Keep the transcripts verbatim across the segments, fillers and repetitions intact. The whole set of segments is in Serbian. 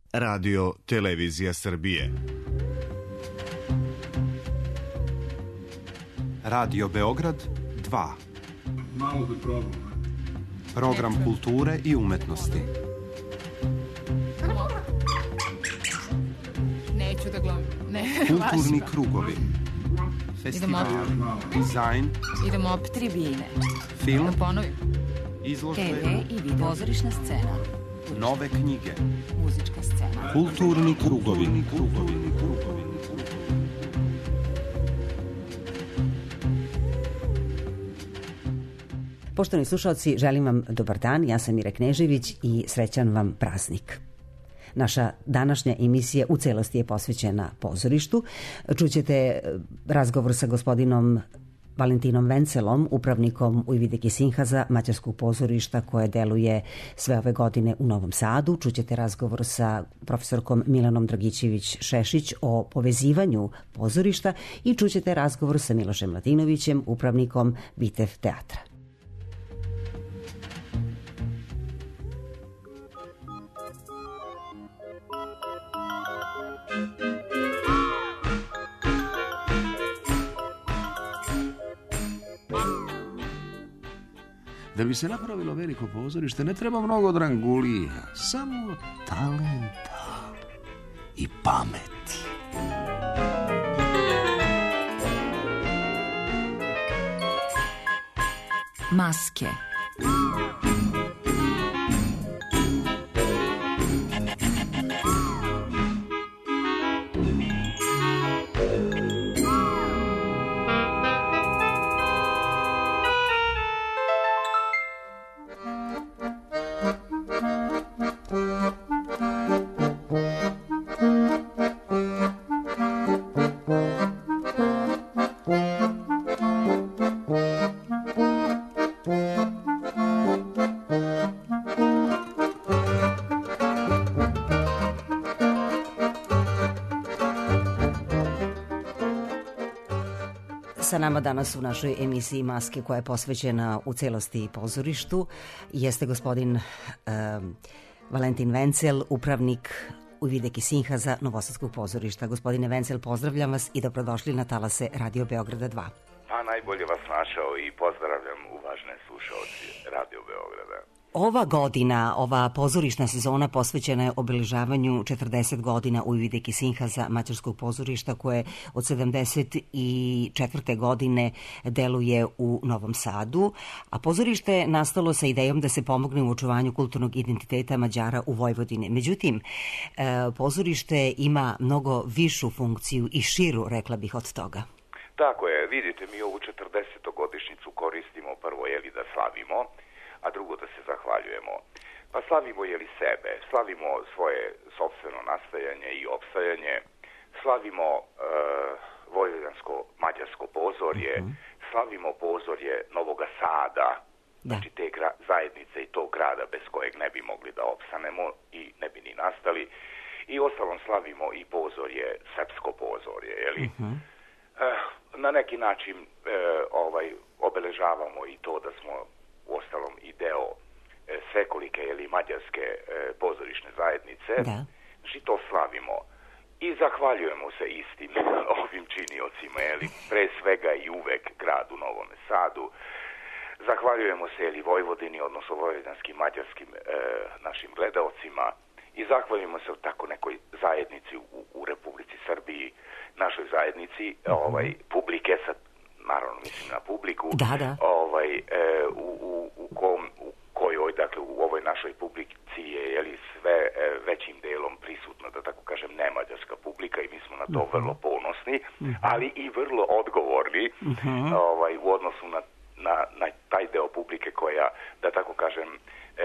Radio Televizija Srbije. Radio Beograd dva. Malo da probam. Program kulture i umetnosti. Neću da gledam. Ne, kulturni krugovi. Festival, dizajn. Idemo op tribine. Film. Da ponovim. Izložbe. te ve i video. Pozorišna scena. Nove knjige. Muzička scena. Kulturni krugovi. krugovi. Poštovani slušalci, želim vam dobar dan, ja sam Mira Knežević i srećan vam praznik. Naša današnja emisija u celosti je posvećena pozorištu. Čućete razgovor sa gospodinom Valentinom Vencelom, upravnikom Ujvideke Sinhaza, mađarskog pozorišta koje deluje sve ove godine u Novom Sadu. Čućete razgovor sa profesorkom Milanom Dragićević-Šešić o povezivanju pozorišta i čućete razgovor sa Milošem Latinovićem, upravnikom Bitev teatra. Da bi se napravilo veliko pozorište ne treba mnogo drangulija, samo talenta i pameti. Maske. Sa nama danas u našoj emisiji Maske, koja je posvećena u celosti pozorištu, jeste gospodin uh, Valentin Vencel, upravnik Ujvideke Sinhaza, Novosadskog pozorišta. Gospodine Vencel, pozdravljam vas i dobrodošli na talase Radio Beograda dva. Pa najbolje vas našao i pozdravljam uvažene slušaoci Radio Beograda. Ova godina, ova pozorišna sezona posvećena je obeležavanju četrdeset godina Ujvideke Sinhaza, mađarskog pozorišta koje od sedamdeset četvrte godine deluje u Novom Sadu, a pozorište je nastalo sa idejom da se pomogne u očuvanju kulturnog identiteta Mađara u Vojvodini. Međutim, pozorište ima mnogo višu funkciju i širu, rekla bih, od toga. Tako je, vidite, mi ovu četrdesetogodišnjicu koristimo prvo jeli da slavimo, a drugo da se zahvaljujemo. Pa slavimo jeli sebe, slavimo svoje sopstveno nastajanje i opstajanje, slavimo e, vojvođansko-mađarsko pozorje, uh-huh. slavimo pozorje Novoga Sada, da. Znači te gra- zajednice i tog grada bez kojeg ne bi mogli da opstanemo i ne bi ni nastali. I ostalom slavimo i pozorje, srpsko pozorje, jeli? Uh-huh. E, na neki način e, ovaj, obeležavamo i to da smo uostalom i deo e, svekolike ili mađarske e, pozorišne zajednice. Da. Znači to slavimo i zahvaljujemo se istim ovim činiocima, jeli, pre svega i uvek gradu Novom Sadu. Zahvaljujemo se jeli Vojvodini, odnosno vojvođanskim mađarskim e, našim gledaocima i zahvaljujemo se tako nekoj zajednici u, u Republici Srbiji, našoj zajednici, mm-hmm. ovaj, publike sa, naravno mislim na publiku, da, da. Ovaj, e, u, u, u, kom, u kojoj, dakle u ovoj našoj publici je jeli, sve e, većim delom prisutna, da tako kažem, nemađarska publika i mi smo na to mm-hmm. vrlo ponosni, mm-hmm. ali i vrlo odgovorni mm-hmm. ovaj, u odnosu na, na, na taj deo publike koja, da tako kažem, e,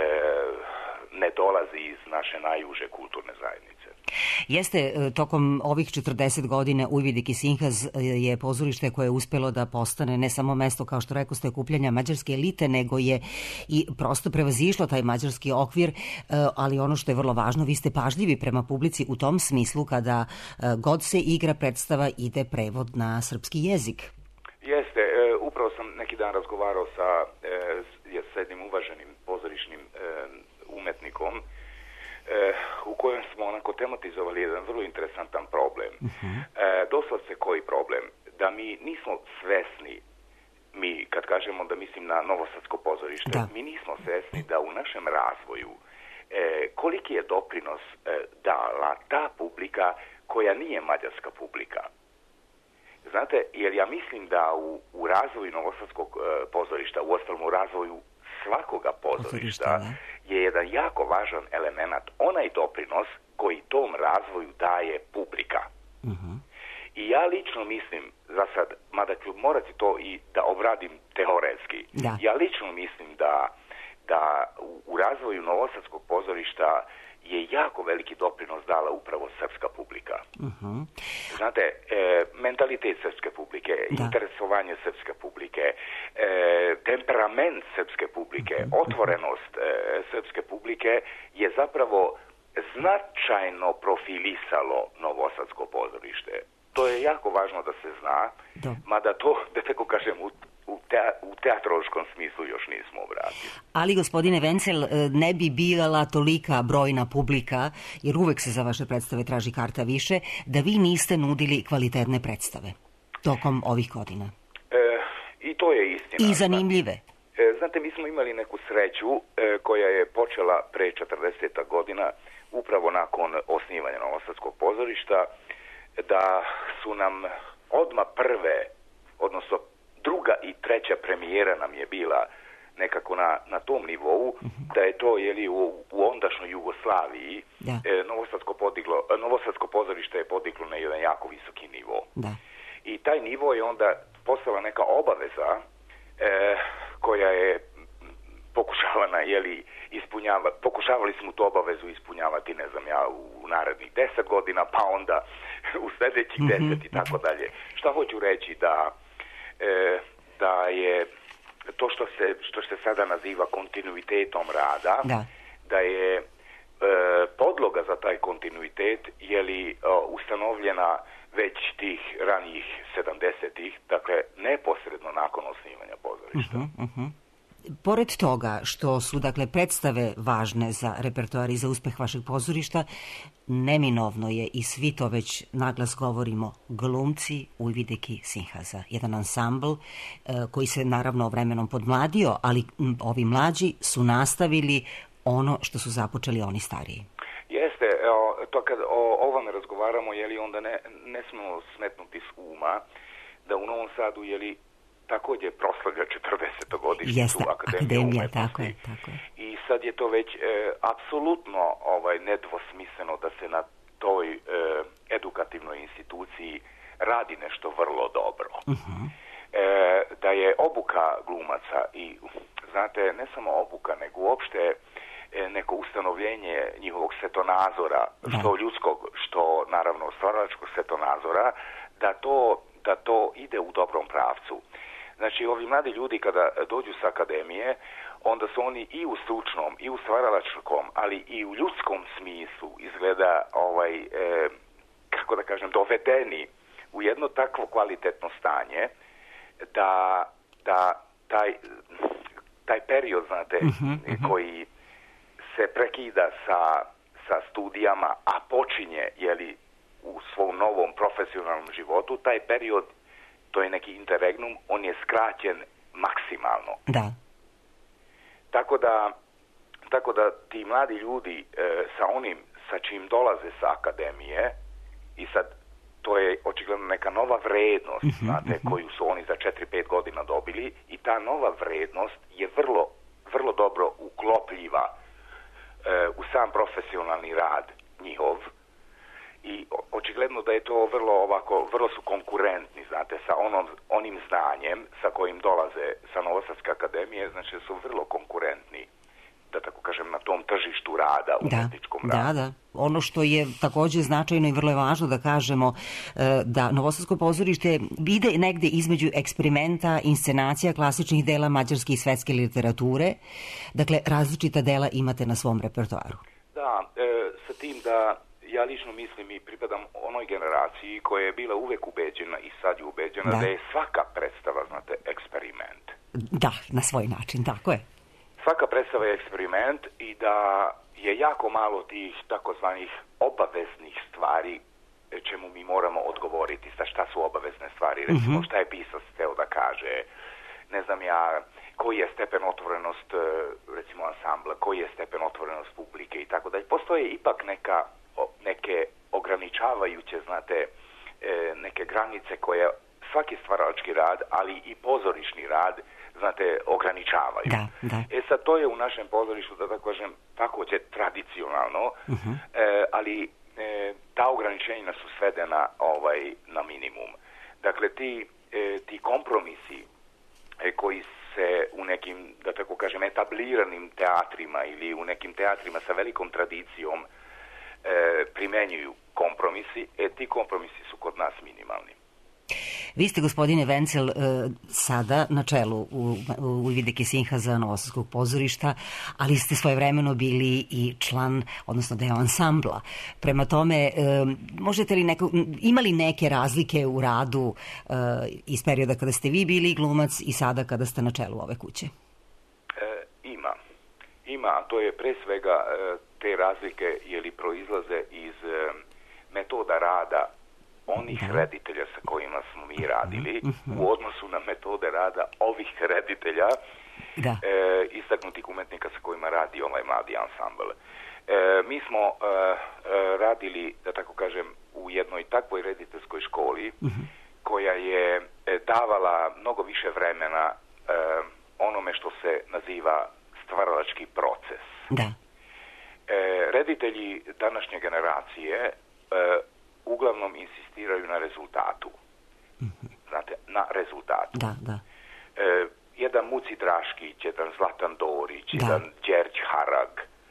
ne dolazi iz naše najuže kulturne zajednice. Jeste, tokom ovih četrdeset godina Ujvideke Sinhaz je pozorište koje je uspelo da postane ne samo mesto, kao što rekao ste, okupljanja mađarske elite, nego je i prosto prevazišlo taj mađarski okvir, ali ono što je vrlo važno, vi ste pažljivi prema publici u tom smislu kada god se igra predstava ide prevod na srpski jezik. Jeste, upravo sam neki dan razgovarao sa, s jednim uvaženim pozorišnim umetnikom u kojem smo onako tematizovali jedan vrlo interesantan problem. Uh-huh. E, doslovce koji problem? Da mi nismo svesni, mi kad kažemo da mislim na Novosadsko pozorište, da. mi nismo svesni da u našem razvoju e, koliki je doprinos e, dala ta publika koja nije mađarska publika. Znate, jer ja mislim da u, u razvoju Novosadskog e, pozorišta, u ostalom u razvoju svakoga pozorišta, je jedan jako važan element, onaj doprinos koji tom razvoju daje publika. Uh-huh. I ja lično mislim, za sad, mada ću morati to i da obradim teoretski, da. ja lično mislim da, da u, u razvoju Novosadskog pozorišta je jako veliki doprinos dala upravo srpska publika. Uh-huh. Znate, e, mentalitet srpske publike, da. interesovanje srpske publike, e, temperament srpske publike, uh-huh. otvorenost e, srpske publike je zapravo značajno profilisalo Novosadsko pozorište. To je jako važno da se zna, da. mada to, da tako kažem, u U, te, u teatrološkom smislu još nismo obratili. Ali, gospodine Vencel, ne bi bila tolika brojna publika, jer uvek se za vaše predstave traži karta više, da vi niste nudili kvalitetne predstave tokom ovih godina. E, I to je istina. I zanimljive. E, znate, mi smo imali neku sreću e, koja je počela pre četrdeset godina, upravo nakon osnivanja Novosadskog pozorišta, da su nam odmah prve, odnosno druga i treća premijera nam je bila nekako na, na tom nivou, uh-huh. da je to jeli, u, u ondašnjoj Jugoslaviji e, Novosadsko, podiglo, Novosadsko pozorište je podiglo na jedan jako visoki nivo. Da. I taj nivo je onda postala neka obaveza e, koja je pokušavana, jeli, ispunjava, pokušavali smo tu obavezu ispunjavati, ne znam ja, u narednih deset godina, pa onda u sljedećih uh-huh. deset i tako dalje. Šta hoću reći da E, da je to što se, što se sada naziva kontinuitetom rada, da, da je e, podloga za taj kontinuitet je li e, ustanovljena već tih ranijih sedamdesetih, dakle neposredno nakon osnivanja pozorišta. Uh-huh, uh-huh. Pored toga što su dakle predstave važne za repertoar i za uspeh vašeg pozorišta, neminovno je, i svi to već naglas govorimo, glumci Ujvideki Sinhaza, jedan ansambl e, koji se naravno vremenom podmladio, ali m, ovi mlađi su nastavili ono što su započeli oni stariji. Jeste, o, to kad o ovome razgovaramo, je li onda ne, ne smemo smetnuti s uma da u Novom Sadu je li također proslavlja četrdesetogodišnjicu Akademije umetnosti. Tako je, tako je. I sad je to već e, apsolutno ovaj, nedvosmisleno da se na toj e, edukativnoj instituciji radi nešto vrlo dobro. Uh-huh. E, da je obuka glumaca i, znate, ne samo obuka, nego uopšte e, neko ustanovljenje njihovog svetonazora, da. što ljudskog, što naravno stvaralačkog svetonazora, da to, da to ide u dobrom pravcu. Znači, ovi mladi ljudi kada dođu sa akademije, onda su oni i u stručnom, i u stvaralačkom, ali i u ljudskom smislu izgleda, ovaj, e, kako da kažem, dovedeni u jedno takvo kvalitetno stanje da, da taj, taj period, znate, uh-huh, uh-huh. koji se prekida sa, sa studijama, a počinje, jeli, u svom novom profesionalnom životu, taj period, to je neki interregnum, on je skraćen maksimalno. Da. Tako da, tako da ti mladi ljudi e, sa onim sa čim dolaze sa akademije, i sad to je očigledno neka nova vrednost, uh-huh, znate, uh-huh. koju su oni za četiri pet godina dobili, i ta nova vrednost je vrlo, vrlo dobro uklopljiva e, u sam profesionalni rad njihov. I očigledno da je to vrlo ovako, vrlo su konkurentni, znate, sa onom, onim znanjem sa kojim dolaze sa Novosadske akademije, znači su vrlo konkurentni, da tako kažem, na tom tržištu rada, umetničkom da, radu. Da, da. Ono što je također značajno i vrlo je važno da kažemo, da Novosadsko pozorište ide negde između eksperimenta, inscenacija klasičnih dela mađarske i svetske literature, dakle različita dela imate na svom repertoaru. Da, e, sa tim da ja lično mislim i pripadam onoj generaciji koja je bila uvek ubeđena i sad je ubeđena da, da je svaka predstava, znate, eksperiment. Da, na svoj način, tako je. Svaka predstava je eksperiment i da je jako malo tih takozvanih obaveznih stvari čemu mi moramo odgovoriti. Sa šta su obavezne stvari? Recimo, Mhm. šta je pisac hteo da kaže? Ne znam ja, koji je stepen otvorenost, e, recimo, ansambla, koji je stepen otvorenost publike i tako dalje. Postoje ipak neka, o, neke ograničavajuće, znate, e, neke granice koje svaki stvaralački rad, ali i pozorišni rad, znate, ograničavaju. Da, da. E sad, to je u našem pozorištu, da tako kažem, takođe tradicionalno, uh-huh. e, ali e, ta ograničenja su svedena ovaj, na minimum. Dakle, ti, e, ti kompromisi e, koji se u nekim, da tako kažem, etabliranim teatrima ili u nekim teatrima sa velikom tradicijom e, primenjuju kompromisi, e, ti kompromisi su kod nas minimalni. Vi ste, gospodine Vencel, sada na čelu u Uvideke Sinhaza Novosadskog pozorišta, ali ste svojevremeno bili i član, odnosno deo ansambla. Prema tome, možete li neko, ima li neke razlike u radu iz perioda kada ste vi bili glumac i sada kada ste na čelu ove kuće? E, ima. Ima, to je pre svega te razlike jeli proizlaze iz metoda rada onih da. reditelja sa kojima smo mi radili uh-huh. u odnosu na metode rada ovih reditelja da. e, istaknutih umetnika sa kojima radi ovaj mladi ansambl. E, mi smo e, e, radili, da tako kažem, u jednoj takvoj rediteljskoj školi uh-huh. koja je e, davala mnogo više vremena e, onome što se naziva stvaralački proces. Da. E, reditelji današnje generacije e, uglavnom insistiraju na rezultatu. Mm-hmm. Znate, na rezultatu. Da, da. E, jedan Muci Draškić, jedan Zlatan Dorić, da. jedan Đerđ Harag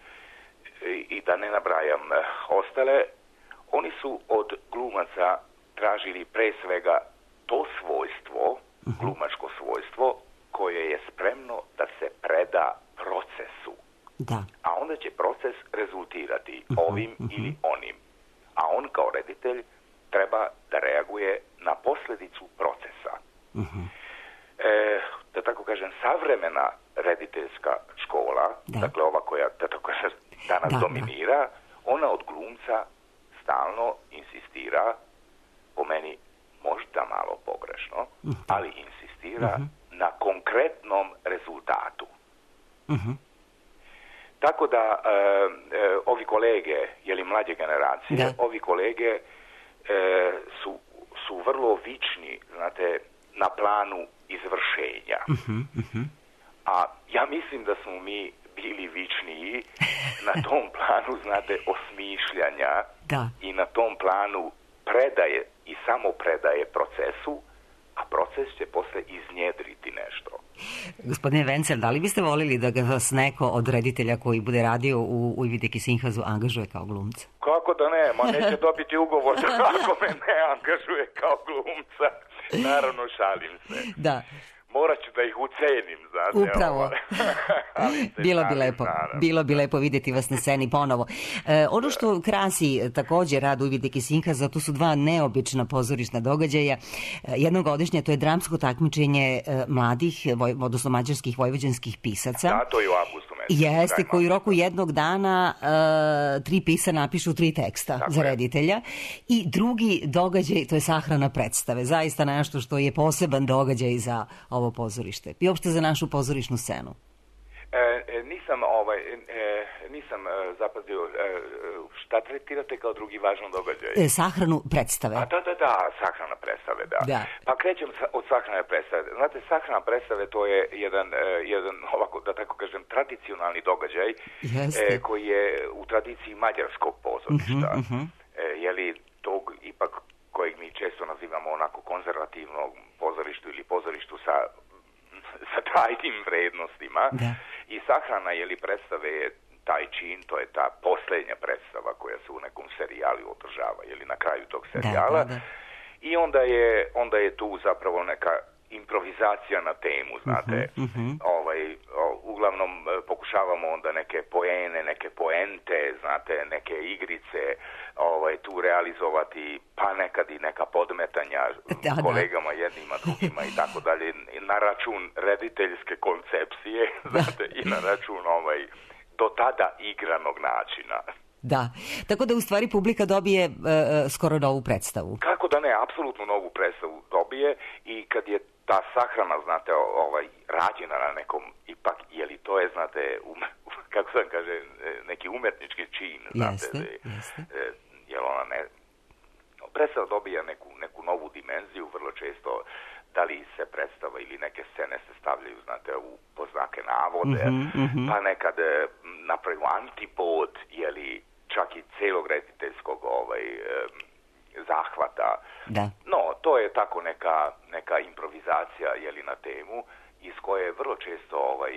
e, i da ne nabrajam e, ostale, oni su od glumaca tražili pre svega to svojstvo, mm-hmm. glumačko svojstvo, koje je spremno da se preda procesu. Da. A onda će proces rezultirati mm-hmm. ovim mm-hmm. ili onim. A on kao reditelj treba da reaguje na posledicu procesa. Uh-huh. E, da tako kažem, savremena rediteljska škola, da. dakle ova koja da tako kažem, danas da, dominira, da. ona od glumca stalno insistira, po meni možda malo pogrešno, uh-huh. ali insistira uh-huh. na konkretnom rezultatu. Uh-huh. Tako da e, e, ovi kolege, jeli mlađe generacije, da. ovi kolege e, su, su vrlo vični, znate, na planu izvršenja. Uh-huh, uh-huh. A ja mislim da smo mi bili vičniji na tom planu, znate, osmišljanja da. i na tom planu predaje i samo predaje procesu, a proces će posle iznjedriti nešto. Gospodine Vencel, da li biste volili da ga vas neko od reditelja koji bude radio u Uvideke Sinhazu angažuje kao glumca? Kako da ne? Ma neće dobiti ugovor ako me ne angažuje kao glumca. Naravno, šalim se. Da. Morat ću da ih ucenim, znate. Upravo. Bilo bi lepo. Naravno. Bilo bi lepo vidjeti vas na sceni ponovo. E, ono što krasi također rad Uvideke Sinhaza, to su dva neobična pozorišna događaja. E, jednogodišnje, to je dramsko takmičenje e, mladih, voj, odnosno mađarskih vojvođanskih pisaca. Da, to je u avgustu mesecu. Jeste, koji u roku jednog dana e, tri pisa napišu tri teksta tako za reditelja. I drugi događaj, to je sahrana predstave. Zaista nešto što je poseban događaj za ovo pozorište i uopšte za našu pozorišnu scenu. E, nisam ovaj e, nisam e, zapazio e, šta tretirate kao drugi važan događaj? E, sahranu predstave. A da, da, da, sahrana predstave, da. da. Pa krećem sa, od sahrane predstave. Znate, sahrana predstave to je jedan, e, jedan ovako, da tako kažem, tradicionalni događaj e, koji je u tradiciji mađarskog pozorišta. Uh-huh, uh-huh. E, je li tog ipak kojeg mi često nazivamo onako konzervativnom pozorištu ili pozorištu sa, sa tajnim vrednostima. Da. I sahrana jeli predstave je taj čin, to je ta posljednja predstava koja se u nekom serijalu održava, jeli na kraju tog serijala. Da, da, da. I onda je, onda je tu zapravo neka improvizacija na temu, znate. Uh-huh, uh-huh. Ovaj, o, uglavnom pokušavamo onda neke poene, neke poente, znate, neke igrice ovaj, tu realizovati, pa nekad i neka podmetanja da, kolegama, da. jednima, drugima i tako dalje, na račun rediteljske koncepcije, znate, i na račun ovaj, do tada igranog načina. Da, tako da u stvari publika dobije uh, skoro novu predstavu. Kako da ne, apsolutno novu predstavu dobije i kad je ta sahrana, znate, ovaj, rađena na nekom, ipak, je li to je, znate, um, kako sam kaže, neki umetnički čin, znate, jeste, jeste. Jel ona ne, predstava dobija neku, neku novu dimenziju, vrlo često, da li se predstava ili neke scene se stavljaju, znate, u poznake navode, mm-hmm, mm-hmm. pa nekad napravimo antipod, jeli, čak i celog rediteljskog ovaj, zahvata. Da. No, to je tako neka, neka improvizacija, jeli, na temu, iz koje vrlo često ovaj,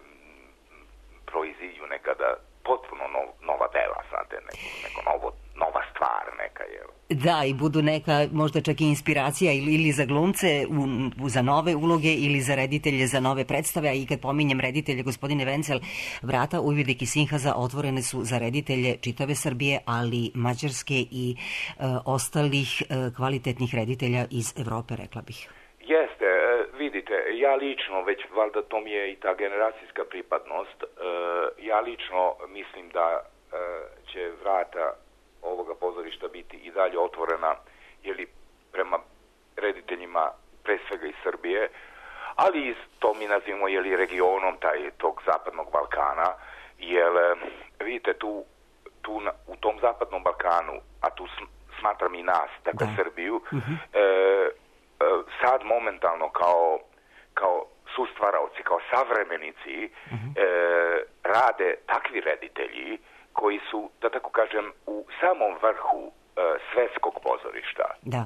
proiziđu nekada potpuno nov, nova dela, znate, neko, neko novo, nova stvar neka je. Da, i budu neka možda čak i inspiracija ili, ili za glumce u, u, za nove uloge ili za reditelje za nove predstave, a i kad pominjem reditelje, gospodine Vencel, vrata Ujvidik i Sinhaza otvorene su za reditelje čitave Srbije, ali mađarske i e, ostalih e, kvalitetnih reditelja iz Evrope, rekla bih. Jeste, vidite, ja lično, već valjda to mi je i ta generacijska pripadnost, ja lično mislim da će vrata ovoga pozorišta biti i dalje otvorena, jeli, prema rediteljima pre svega iz Srbije, ali i to mi nazivamo, jeli, regionom taj, tog zapadnog Balkana, jer vidite tu, tu na, u tom zapadnom Balkanu, a tu smatram i nas, dakle da. Srbiju, uh-huh. e, sad momentalno kao, kao sustvaraoci, kao savremenici uh-huh. e, rade takvi reditelji koji su, da tako kažem, u samom vrhu e, svetskog pozorišta. Da.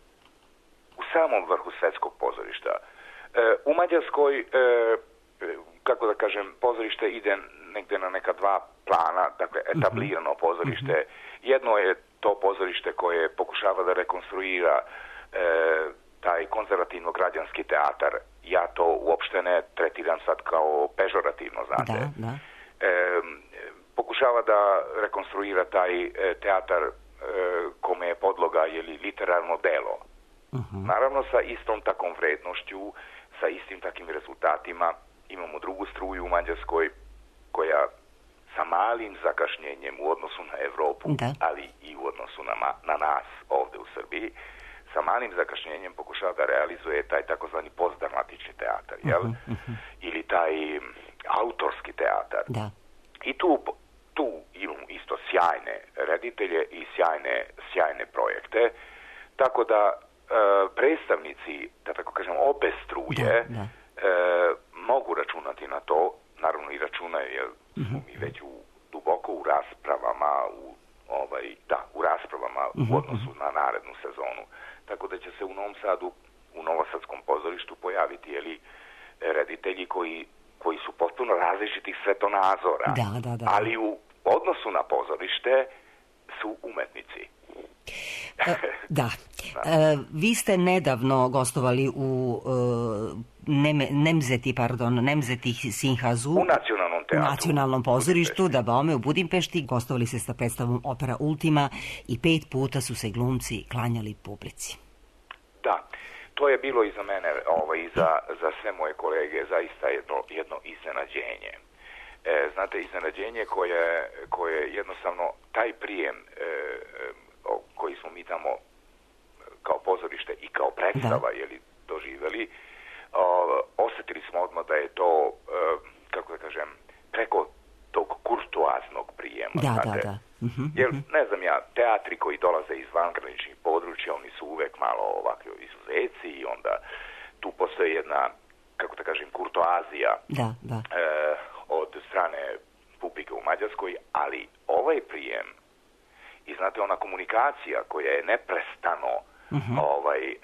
U samom vrhu svetskog pozorišta. E, u Mađarskoj, e, kako da kažem, pozorište ide negde na neka dva plana, dakle etablirano uh-huh. pozorište. Uh-huh. Jedno je to pozorište koje pokušava da rekonstruira e, taj konzervativno-građanski teatar. Ja to uopšte ne tretiram sad kao pežorativno, znate. Da, da. E, pokušava da rekonstruira taj e, teatar e, kome je podloga, jeli, literarno delo. Uh-huh. Naravno sa istom takom vrednošću, sa istim takim rezultatima. Imamo drugu struju u Mađarskoj koja sa malim zakašnjenjem u odnosu na Evropu, da. Ali i u odnosu na, na nas ovde u Srbiji, sa malim zakašnjenjem pokušava da realizuje taj takozvani postdramatični teatar, jel? Uh-huh, uh-huh. Ili taj autorski teatar. Da. I tu, tu imamo isto sjajne reditelje i sjajne, sjajne projekte, tako da e, predstavnici, da tako kažem, obe struje da, da. E, mogu računati na to, naravno i računaju, jer smo mi već u, duboko u raspravama, u, ovaj, da, u raspravama uh-huh, u odnosu uh-huh. na narednu sezonu. Tako da će se u Novom Sadu, u Novosadskom pozorištu pojaviti, jeli, reditelji koji, koji su potpuno različitih svetonazora, da, da, da. Ali u odnosu na pozorište su umetnici. E, da. E, vi ste nedavno gostovali u e, Neme, Nemzeti, pardon, Nemzeti Sinhazu. U nacionalnom teatru. U nacionalnom pozorištu, da bome, u Budimpešti. Gostovali ste sa predstavom Opera Ultima i pet puta su se glumci klanjali publici. Da, to je bilo i za mene, ovaj, i za, za sve moje kolege, zaista jedno, jedno iznenađenje. E, znate, iznenađenje koje, koje jednostavno, taj prijem e, koji smo mi tamo kao pozorište i kao predstava, da. Jeli, doživjeli, o, osjetili smo odmah da je to, e, kako da kažem, preko tog kurtoaznog prijema. Da, znate? da, da. Uh-huh, jer, ne znam ja, teatri koji dolaze iz vangraničnih područja, oni su uvek malo ovakvi izuzeci i onda tu postoji jedna, kako da kažem, kurtoazija da, da. E, od strane publike u Mađarskoj, ali ovaj prijem i znate ona komunikacija koja je neprestano uh-huh. ovaj, e,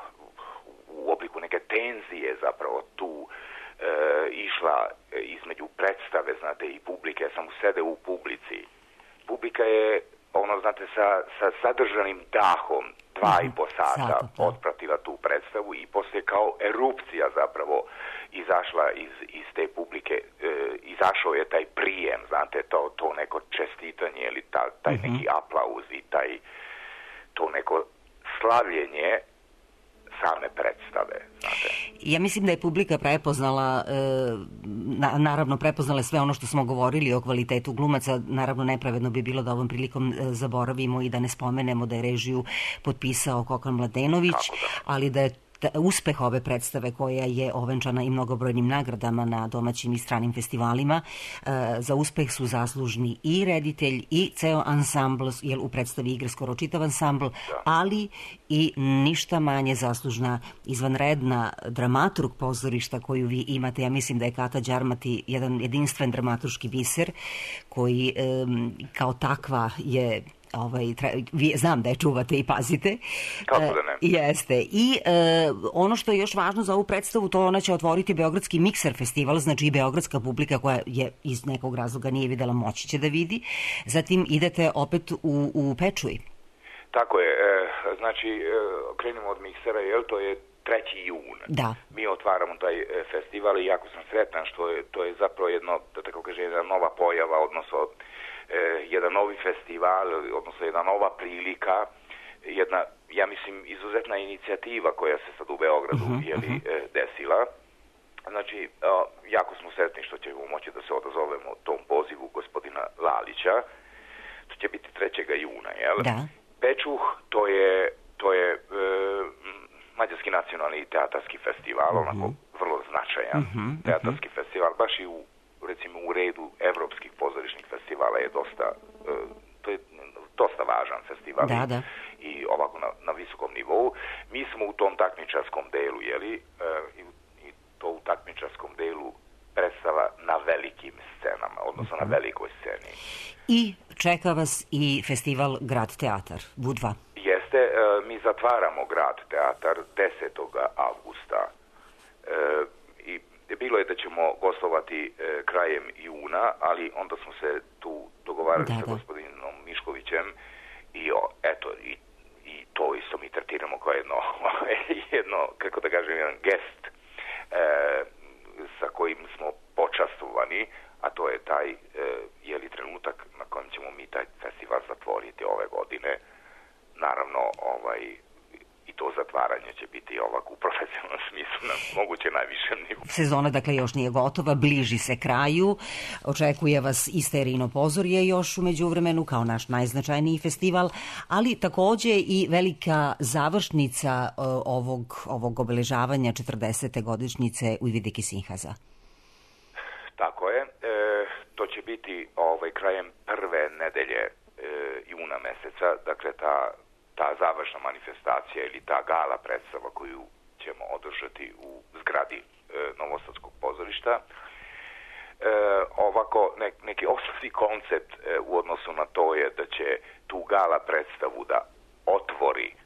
u obliku neke tenzije zapravo tu e, išla između predstave, znate, i publike, ja sam sede u publici. Publika je, ono, znate, sa, sa sadržanim dahom dva uh-huh. i po sata Sata, otpratila tu predstavu i poslije kao erupcija zapravo izašla iz, iz te publike, e, izašao je taj prijem, znate, to, to neko čestitanje ili ta, taj uh-huh. neki aplauz i taj, to neko slavljenje same predstave, znate. ja mislim da je publika prepoznala, e, na, naravno prepoznala sve ono što smo govorili o kvalitetu glumaca. Naravno nepravedno bi bilo da ovom prilikom e, zaboravimo i da ne spomenemo da je režiju potpisao Kokan Mladenović, ali da je uspeh ove predstave koja je ovenčana i mnogobrojnim nagradama na domaćim i stranim festivalima. Za uspeh su zaslužni i reditelj i ceo ansambl, jer u predstavi igre skoro čitav ansambl, ali i ništa manje zaslužna izvanredna dramaturg pozorišta koju vi imate. Ja mislim da je Kata Đarmati jedan jedinstven dramaturški biser koji kao takva je Ovaj, tre, vi, znam da je čuvate i pazite. Kako da ne? E, jeste. I e, ono što je još važno za ovu predstavu, to ona će otvoriti Beogradski Mikser festival, znači i beogradska publika koja je iz nekog razloga nije videla, moći će da vidi. Zatim idete opet u, u Pečuj. Tako je. E, znači, e, krenemo od Miksera, jel? To je treći jun. Da. Mi otvaramo taj festival i jako sam sretan što je, to je zapravo jedno, da tako kaže, jedna nova pojava, odnosno jedan novi festival, odnosno jedna nova prilika, jedna, ja mislim, izuzetna inicijativa koja se sad u Beogradu uh-huh, je li, uh-huh. desila. Znači, jako smo sretni što ćemo moći da se odazovemo tom pozivu gospodina Lalića. To će biti trećeg juna, jel? Da. Pečuh, to je, to je e, Mađarski nacionalni teatarski festival, uh-huh. onako vrlo značajan uh-huh, teatarski uh-huh. festival, baš i u recimo u redu evropskih pozorišnih festivala je dosta, uh, to je dosta važan festival da, da. i ovako na, na visokom nivou. Mi smo u tom takmičarskom delu, jeli, uh, i, i to u takmičarskom delu predstava na velikim scenama, odnosno uh-huh. na velikoj sceni. I čeka vas i festival Grad teatar, V dva. Jeste, uh, mi zatvaramo Grad teatar desetog avgusta. Uh, i Bilo je da ćemo gostovati e, krajem juna, ali onda smo se tu dogovarali da, sa da. gospodinom Miškovićem i o, eto, i, i to isto mi tretiramo kao jedno, jedno kako da kažem, jedan gest e, sa kojim smo počastovani, a to je taj e, jeli trenutak na kojem ćemo mi taj festival zatvoriti ove godine. Naravno, ovaj, i to zatvaranje će biti ovako u profesionalnom smislu na moguće najvišem nivou. Sezona dakle još nije gotova, bliži se kraju, očekuje vas i Sterijino pozorje još u međuvremenu kao naš najznačajniji festival, ali takođe i velika završnica uh, ovog, ovog obeležavanja četrdesete godišnjice Ujvidike Sinhaza. Tako je, e, to će biti ovaj, krajem prve nedelje e, juna meseca, dakle ta ta završna manifestacija ili ta gala predstava koju ćemo održati u zgradi e, Novosadskog pozorišta. E, ovako, ne, neki osnovni koncept e, u odnosu na to je da će tu gala predstavu da otvori e,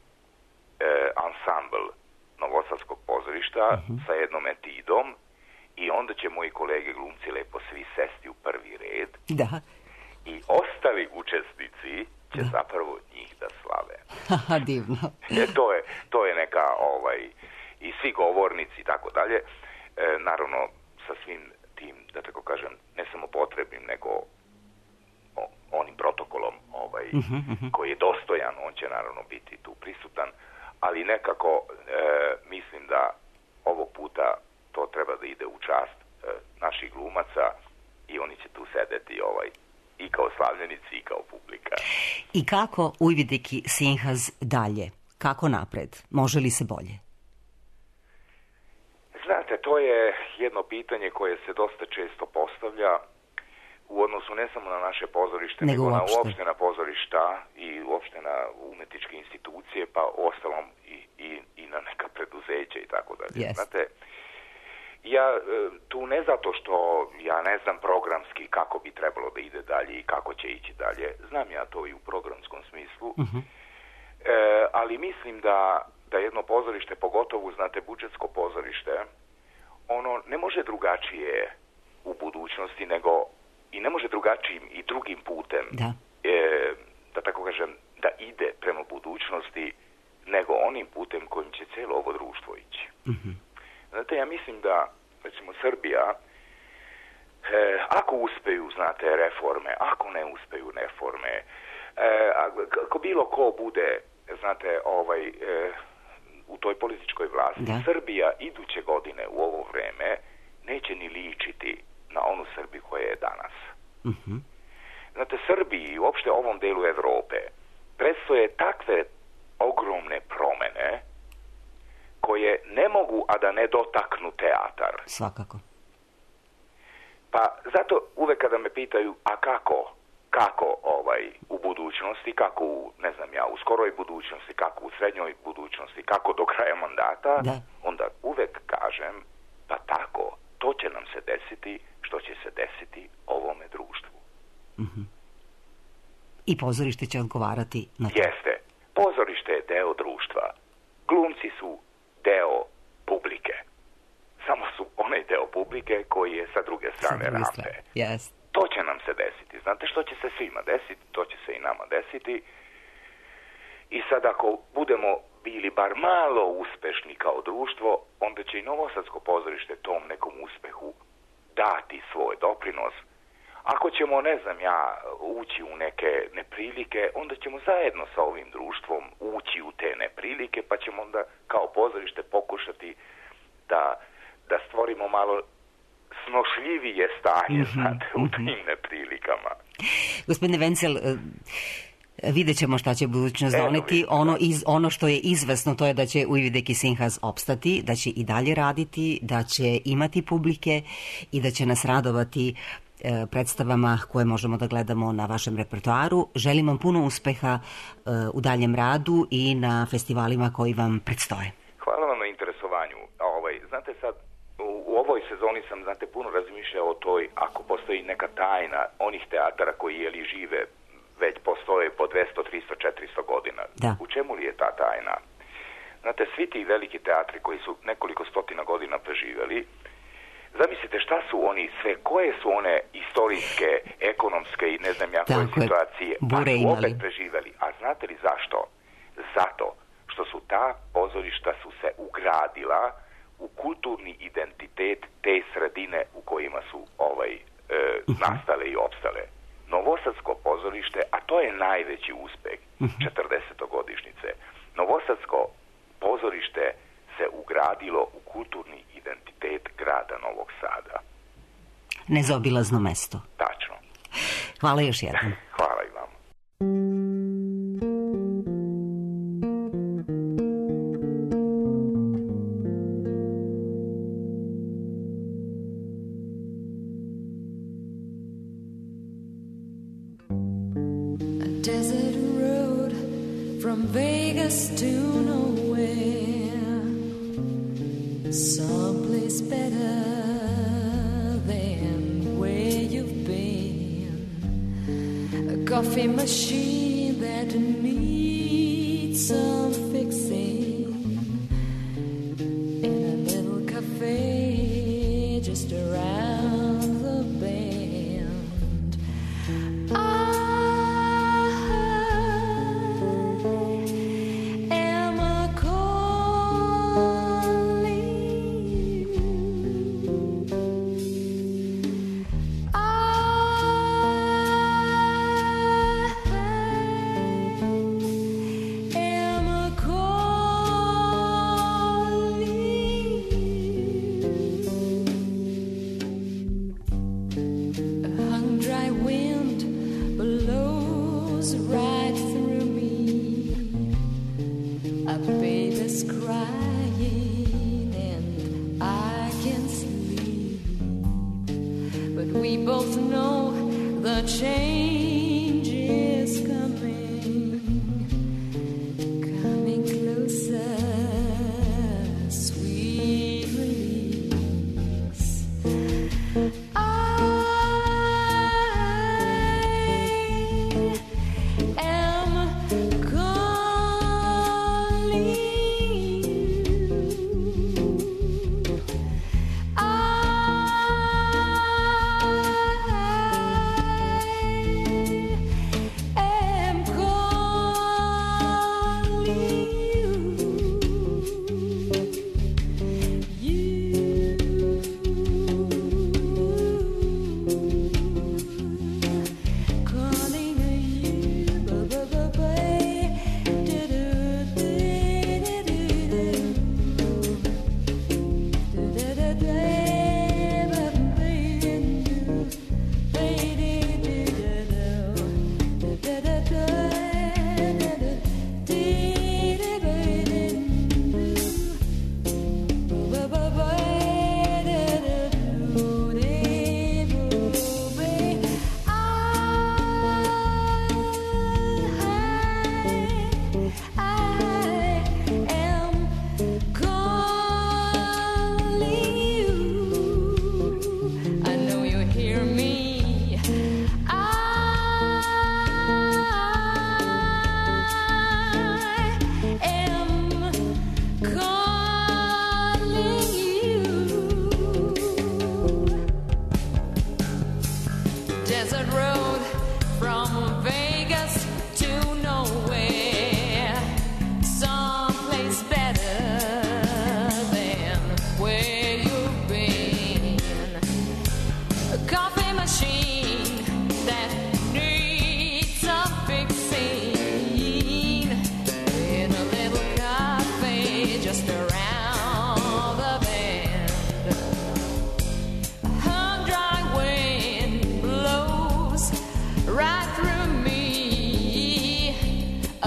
ansambl Novosadskog pozorišta uh-huh. sa jednom etidom i onda će moji kolege glumci lepo svi sesti u prvi red. Da. I ostali učesnici će da. zapravo njih da slave. Haha, divno. E, to je, to je neka, ovaj, i svi govornici i tako dalje, e, naravno sa svim tim, da tako kažem, ne samo potrebnim, nego o, onim protokolom ovaj, uh-huh, uh-huh. koji je dostojan, on će naravno biti tu prisutan, ali nekako e, mislim da ovog puta to treba da ide u čast e, naših glumaca i oni će tu sedeti ovaj, i kao slavljenici i kao publika. I kako Ujvidiki Sinhaz dalje? Kako napred? Može li se bolje? Znate, to je jedno pitanje koje se dosta često postavlja u odnosu ne samo na naše pozorište, nego, nego na uopšte na pozorišta i uopšte na umetničke institucije, pa ostalom i, i, i na neka preduzeća i tako dalje. Yes. Znate, ja tu ne zato što ja ne znam programski kako bi trebalo da ide dalje i kako će ići dalje, znam ja to i u programskom smislu, uh-huh. e, ali mislim da, da jedno pozorište, pogotovo znate budžetsko pozorište, ono ne može drugačije u budućnosti nego i ne može drugačijim i drugim putem da, e, da tako kažem da ide prema budućnosti nego onim putem kojim će cijelo ovo društvo ići. Uh-huh. Znate, ja mislim da, recimo, Srbija, e, ako uspeju, znate, reforme, ako ne uspeju reforme, e, ako bilo ko bude, znate, ovaj, e, u toj političkoj vlasti, da. Srbija iduće godine u ovo vreme neće ni ličiti na onu Srbiju koja je danas. Uh-huh. Znate, Srbiji i uopšte ovom delu Evrope predstoje takve ogromne promene koje ne mogu, a da ne dotaknu teatar. Svakako. Pa zato uvek kada me pitaju, a kako, kako ovaj, u budućnosti, kako u, ne znam ja, u skoroj budućnosti, kako u srednjoj budućnosti, kako do kraja mandata, da. onda uvek kažem, pa tako, to će nam se desiti što će se desiti ovome društvu. Uh-huh. I pozorište će odgovarati na to. Jeste. Pozorište je deo društva. Glumci su deo publike. Samo su onaj deo publike koji je sa druge strane rampe. Yes. To će nam se desiti. Znate što će se svima desiti? To će se i nama desiti. I sad ako budemo bili bar malo uspešni kao društvo, onda će i Novosadsko pozorište tom nekom uspehu dati svoj doprinos. Ako ćemo, ne znam ja, ući u neke neprilike, onda ćemo zajedno sa ovim društvom ući u te neprilike, pa ćemo onda kao pozorište pokušati da, da stvorimo malo snošljivije stanje, mm-hmm, znate, u tim mm-hmm. neprilikama. Gospodine Vencel, vidjet ćemo šta će budućnost doneti. Ono, iz, ono što je izvesno, to je da će Uivideki Sinhas opstati, da će i dalje raditi, da će imati publike i da će nas radovati predstavama koje možemo da gledamo na vašem repertoaru. Želim vam puno uspeha u daljem radu i na festivalima koji vam predstoje. Hvala vam na interesovanju. Ovaj, znate sad, u, u ovoj sezoni sam, znate, puno razmišljao o toj, ako postoji neka tajna onih teatara koji je li žive, već postoje po dvesta, trista, četiristo godina. Da. U čemu li je ta tajna? Znate, svi ti veliki teatri koji su nekoliko stotina godina preživeli, zamislite šta su oni sve, koje su one istorijske, ekonomske i ne znam ja koje situacije, pa su opet preživeli. A znate li zašto? Zato što su ta pozorišta su se ugradila u kulturni identitet te sredine u kojima su ovaj, e, nastale i opstale. Novosadsko pozorište, a to je najveći uspeh četrdesetogodišnjice. Novosadsko pozorište se ugradilo u kulturni identitet grada Novog Sada. Nezaobilazno mesto. Tačno. Hvala još jednom. Hvala i vam. A desert road from Vegas to nowhere, someplace better than where you've been, a coffee machine that needs some fixing, in a little cafe just around the bend. I am a calling. I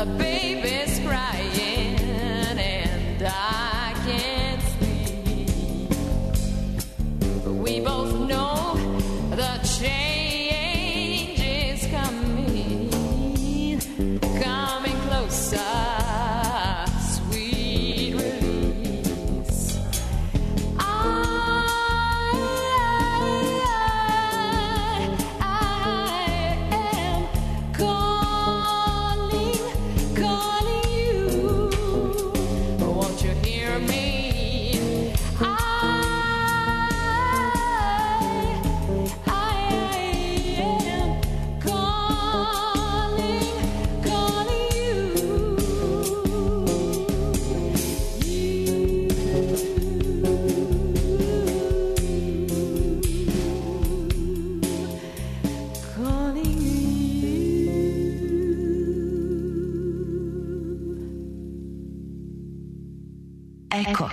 baby's crying and I can't sleep. But we both know the change is coming, coming closer. Sweet release. I, I, I am calling, calling you. Won't you hear me? I, I am calling, calling you. Calling Eko.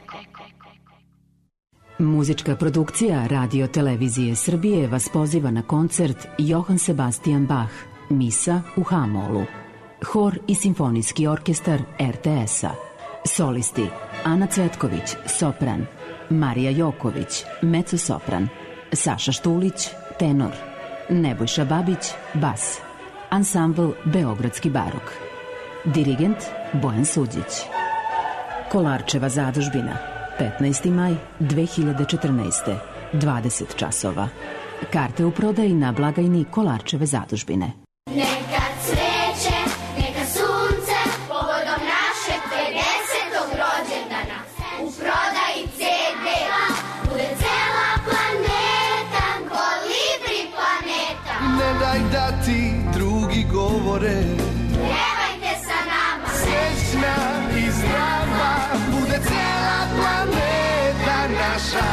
Muzička produkcija Radio Televizije Srbije vas poziva na koncert Johann Sebastian Bach, Misa u H-molu. Hor i simfonijski orkestar er te es-a. Solisti Ana Cvetković, sopran, Marija Joković, mezzo-sopran, Saša Štulić, tenor, Nebojša Babić, bas, ansambl Beogradski barok. Dirigent Bojan Suđić. Kolarčeva zadužbina, petnaesti maj dve hiljade četrnaeste, dvadeset časova. Karte u prodaji na blagajni Kolarčeve zadužbine. Neka cveće, neka sunce, povodom našeg pedesetog rođendana. U prodaji ce de-a bude cela planeta, kolibri planeta. Ne daj da ti drugi govore, Pevajte sa nama, srećna i zdrava, bude cela planeta naša.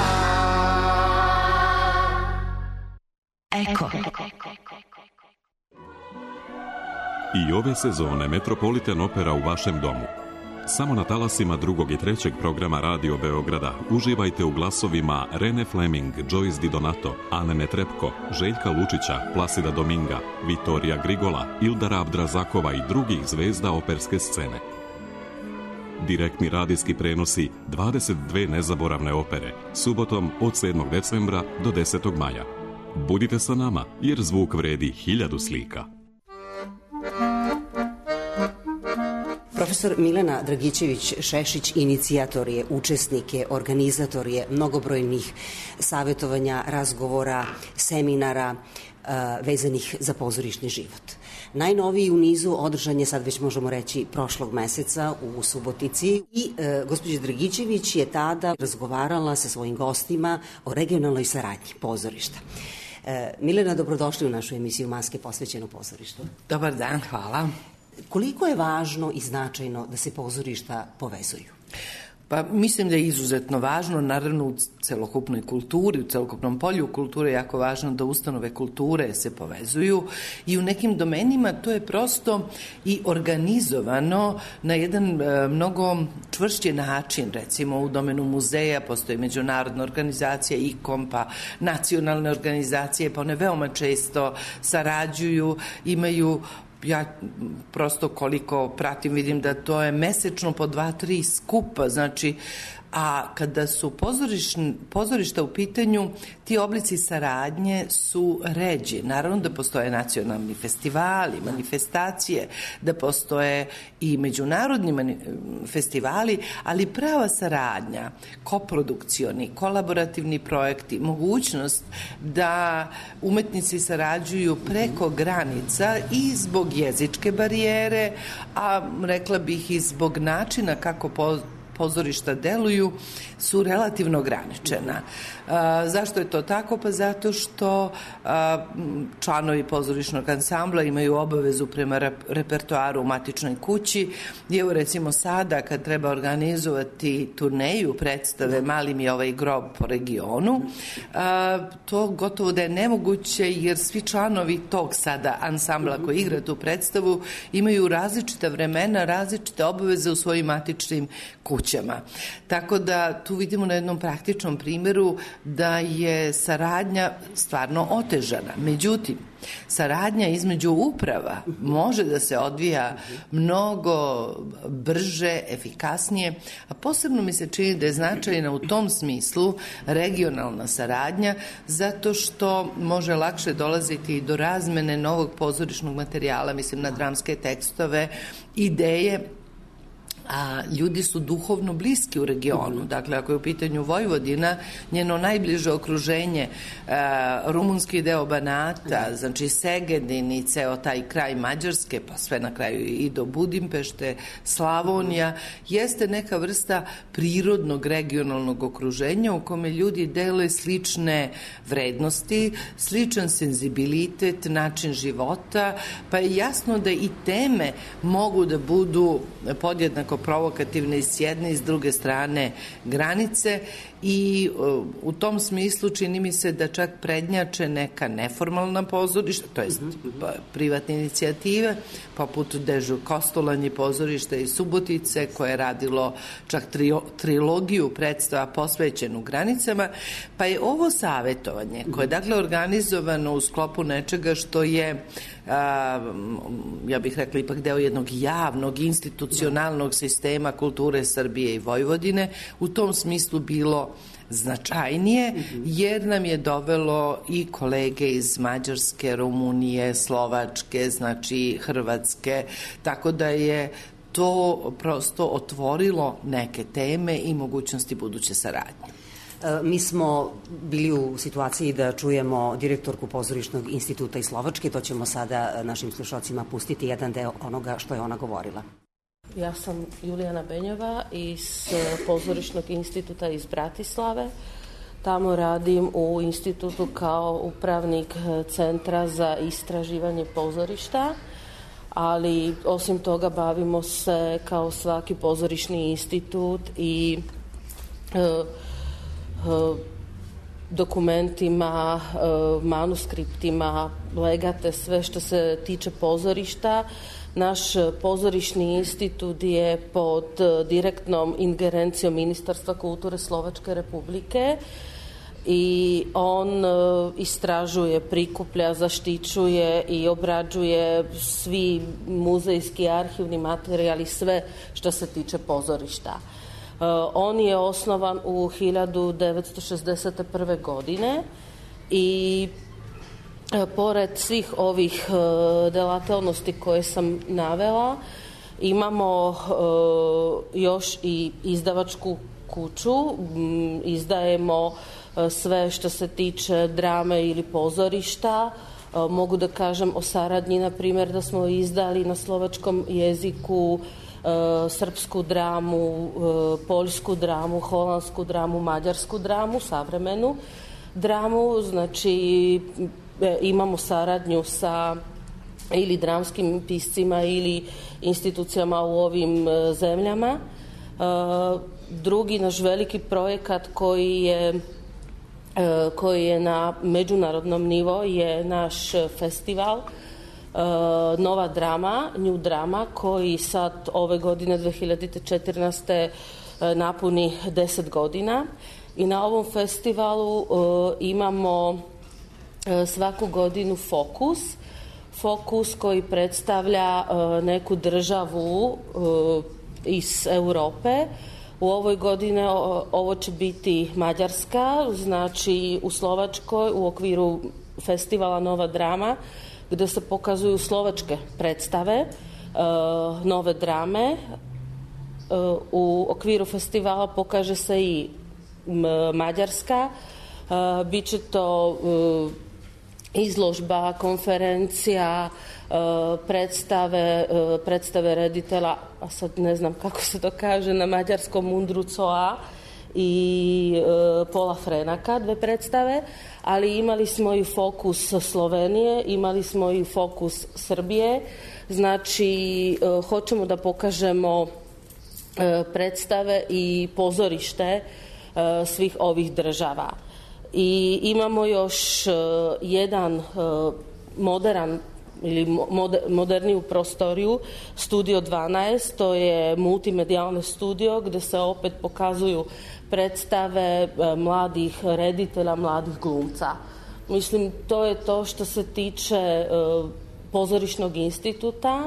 Eko. I ove sezone Metropolitan Opera u vašem domu. Samo na talasima drugog i trećeg programa Radio Beograda uživajte u glasovima Rene Fleming, Joyce Di Donato, Ane Netrepko, Željka Lučića, Plasida Dominga, Vitorija Grigola, Ildara Abdrazakova i drugih zvezda operske scene. Direktni radijski prenosi dvadeset dve nezaboravne opere, subotom od sedmog decembra do desetog maja. Budite sa nama, jer zvuk vredi hiljadu slika. Profesor Milena Dragićević-Šešić inicijator je, učesnik je, organizator je mnogobrojnih savjetovanja, razgovora, seminara uh, vezanih za pozorišni život. Najnoviji u nizu održan je, sad već možemo reći, prošlog meseca u Subotici i e, gospođa Dragićević je tada razgovarala sa svojim gostima o regionalnoj saradnji pozorišta. E, Milena, dobrodošli u našu emisiju Maske posvećenu pozorištu. Dobar dan, hvala. Koliko je važno i značajno da se pozorišta povezuju? Pa mislim da je izuzetno važno, naravno u celokupnoj kulturi, u celokupnom polju kulture je jako važno da ustanove kulture se povezuju i u nekim domenima to je prosto i organizovano na jedan e, mnogo čvršći način. Recimo u domenu muzeja postoji međunarodna organizacija I K O M, pa nacionalne organizacije, pa one veoma često sarađuju, imaju ja prosto koliko pratim vidim da to je mesečno po dva, tri skupa, znači, a kada su pozoriš, pozorišta u pitanju, ti oblici saradnje su ređi. Naravno da postoje nacionalni festivali, manifestacije, da postoje i međunarodni festivali, ali prava saradnja, koprodukcioni, kolaborativni projekti, mogućnost da umetnici sarađuju preko granica i zbog jezičke barijere, a rekla bih i zbog načina kako po pozorišta deluju, su relativno ograničena. A, zašto je to tako? Pa zato što a, članovi pozorišnog ansambla imaju obavezu prema repertoaru u matičnoj kući. I evo recimo sada kad treba organizovati turneju predstave Mali mi je ovaj grob po regionu, a, to gotovo da je nemoguće jer svi članovi tog sada ansambla koji igra tu predstavu imaju različita vremena, različite obaveze u svojim matičnim kućama. kućama. Tako da tu vidimo na jednom praktičnom primjeru da je saradnja stvarno otežana. Međutim, saradnja između uprava može da se odvija mnogo brže, efikasnije, a posebno mi se čini da je značajna u tom smislu regionalna saradnja, zato što može lakše dolaziti do razmene novog pozorišnog materijala, mislim na dramske tekstove, ideje, a ljudi su duhovno bliski u regionu. Dakle, ako je u pitanju Vojvodina, njeno najbliže okruženje, a, rumunski deo Banata, znači Segedin i ceo taj kraj Mađarske, pa sve na kraju i do Budimpešte, Slavonija, jeste neka vrsta prirodnog regionalnog okruženja u kome ljudi dele slične vrednosti, sličan senzibilitet, način života, pa je jasno da i teme mogu da budu podjednako provokativne i s jedne i s druge strane granice i uh, u tom smislu čini mi se da čak prednjače neka neformalna pozorišta, to jest privatne inicijative, poput Dežu Kostolanje pozorišta iz Subotice, koje je radilo čak tri, trilogiju predstava posvećenu granicama, pa je ovo savjetovanje koje je dakle organizovano u sklopu nečega što je a, ja bih rekla ipak deo jednog javnog institucionalnog sistema kulture Srbije i Vojvodine, u tom smislu bilo značajnije, jer nam je dovelo i kolege iz Mađarske, Rumunije, Slovačke, znači Hrvatske, tako da je to prosto otvorilo neke teme i mogućnosti buduće saradnje. Mi smo bili u situaciji da čujemo direktorku Pozorišnog instituta iz Slovačke, to ćemo sada našim slušalcima pustiti jedan deo onoga što je ona govorila. Ja sam Julijana Benjeva iz Pozorišnog instituta iz Bratislave. Tamo radim u institutu kao upravnik Centra za istraživanje pozorišta, ali osim toga bavimo se kao svaki pozorišni institut i e, e, dokumentima, e, manuskriptima, legate, sve što se tiče pozorišta. Naš pozorišni institut je pod direktnom ingerencijom Ministarstva kulture Slovačke republike i on istražuje, prikuplja, zaštićuje i obrađuje svi muzejski, arhivni materijali, sve što se tiče pozorišta. On je osnovan u hiljadu devetsto šezdeset prve. godine i pored svih ovih delatnosti koje sam navela, imamo još i izdavačku kuću, izdajemo sve što se tiče drame ili pozorišta. Mogu da kažem o saradnji, na primjer, da smo izdali na slovačkom jeziku srpsku dramu, poljsku dramu, holandsku dramu, mađarsku dramu, savremenu dramu, znači imamo saradnju sa ili dramskim piscima ili institucijama u ovim zemljama. Drugi naš veliki projekat koji je koji je na međunarodnom nivou je naš festival Nova drama, New drama, koji sad ove godine dve hiljade četrnaeste. napuni deset godina i na ovom festivalu imamo svaku godinu fokus, fokus koji predstavlja neku državu iz Europe. U ovoj godine ovo će biti Mađarska, znači u Slovačkoj u okviru festivala Nova drama, gde se pokazuju slovačke predstave, nove drame. U okviru festivala pokaže se i Mađarska, biće to izložba, konferencija, predstave, predstave reditela, a sad ne znam kako se to kaže na mađarskom, Mundrucoa i Pola Frenaka, dve predstave, ali imali smo i fokus Slovenije, imali smo i fokus Srbije, znači hoćemo da pokažemo predstave i pozorište svih ovih država. I imamo još jedan modern ili moder, moderniju prostoriju, Studio dvanaest, to je multimedijalni studio gde se opet pokazuju predstave mladih reditelja, mladih glumca. Mislim, to je to što se tiče pozorišnog instituta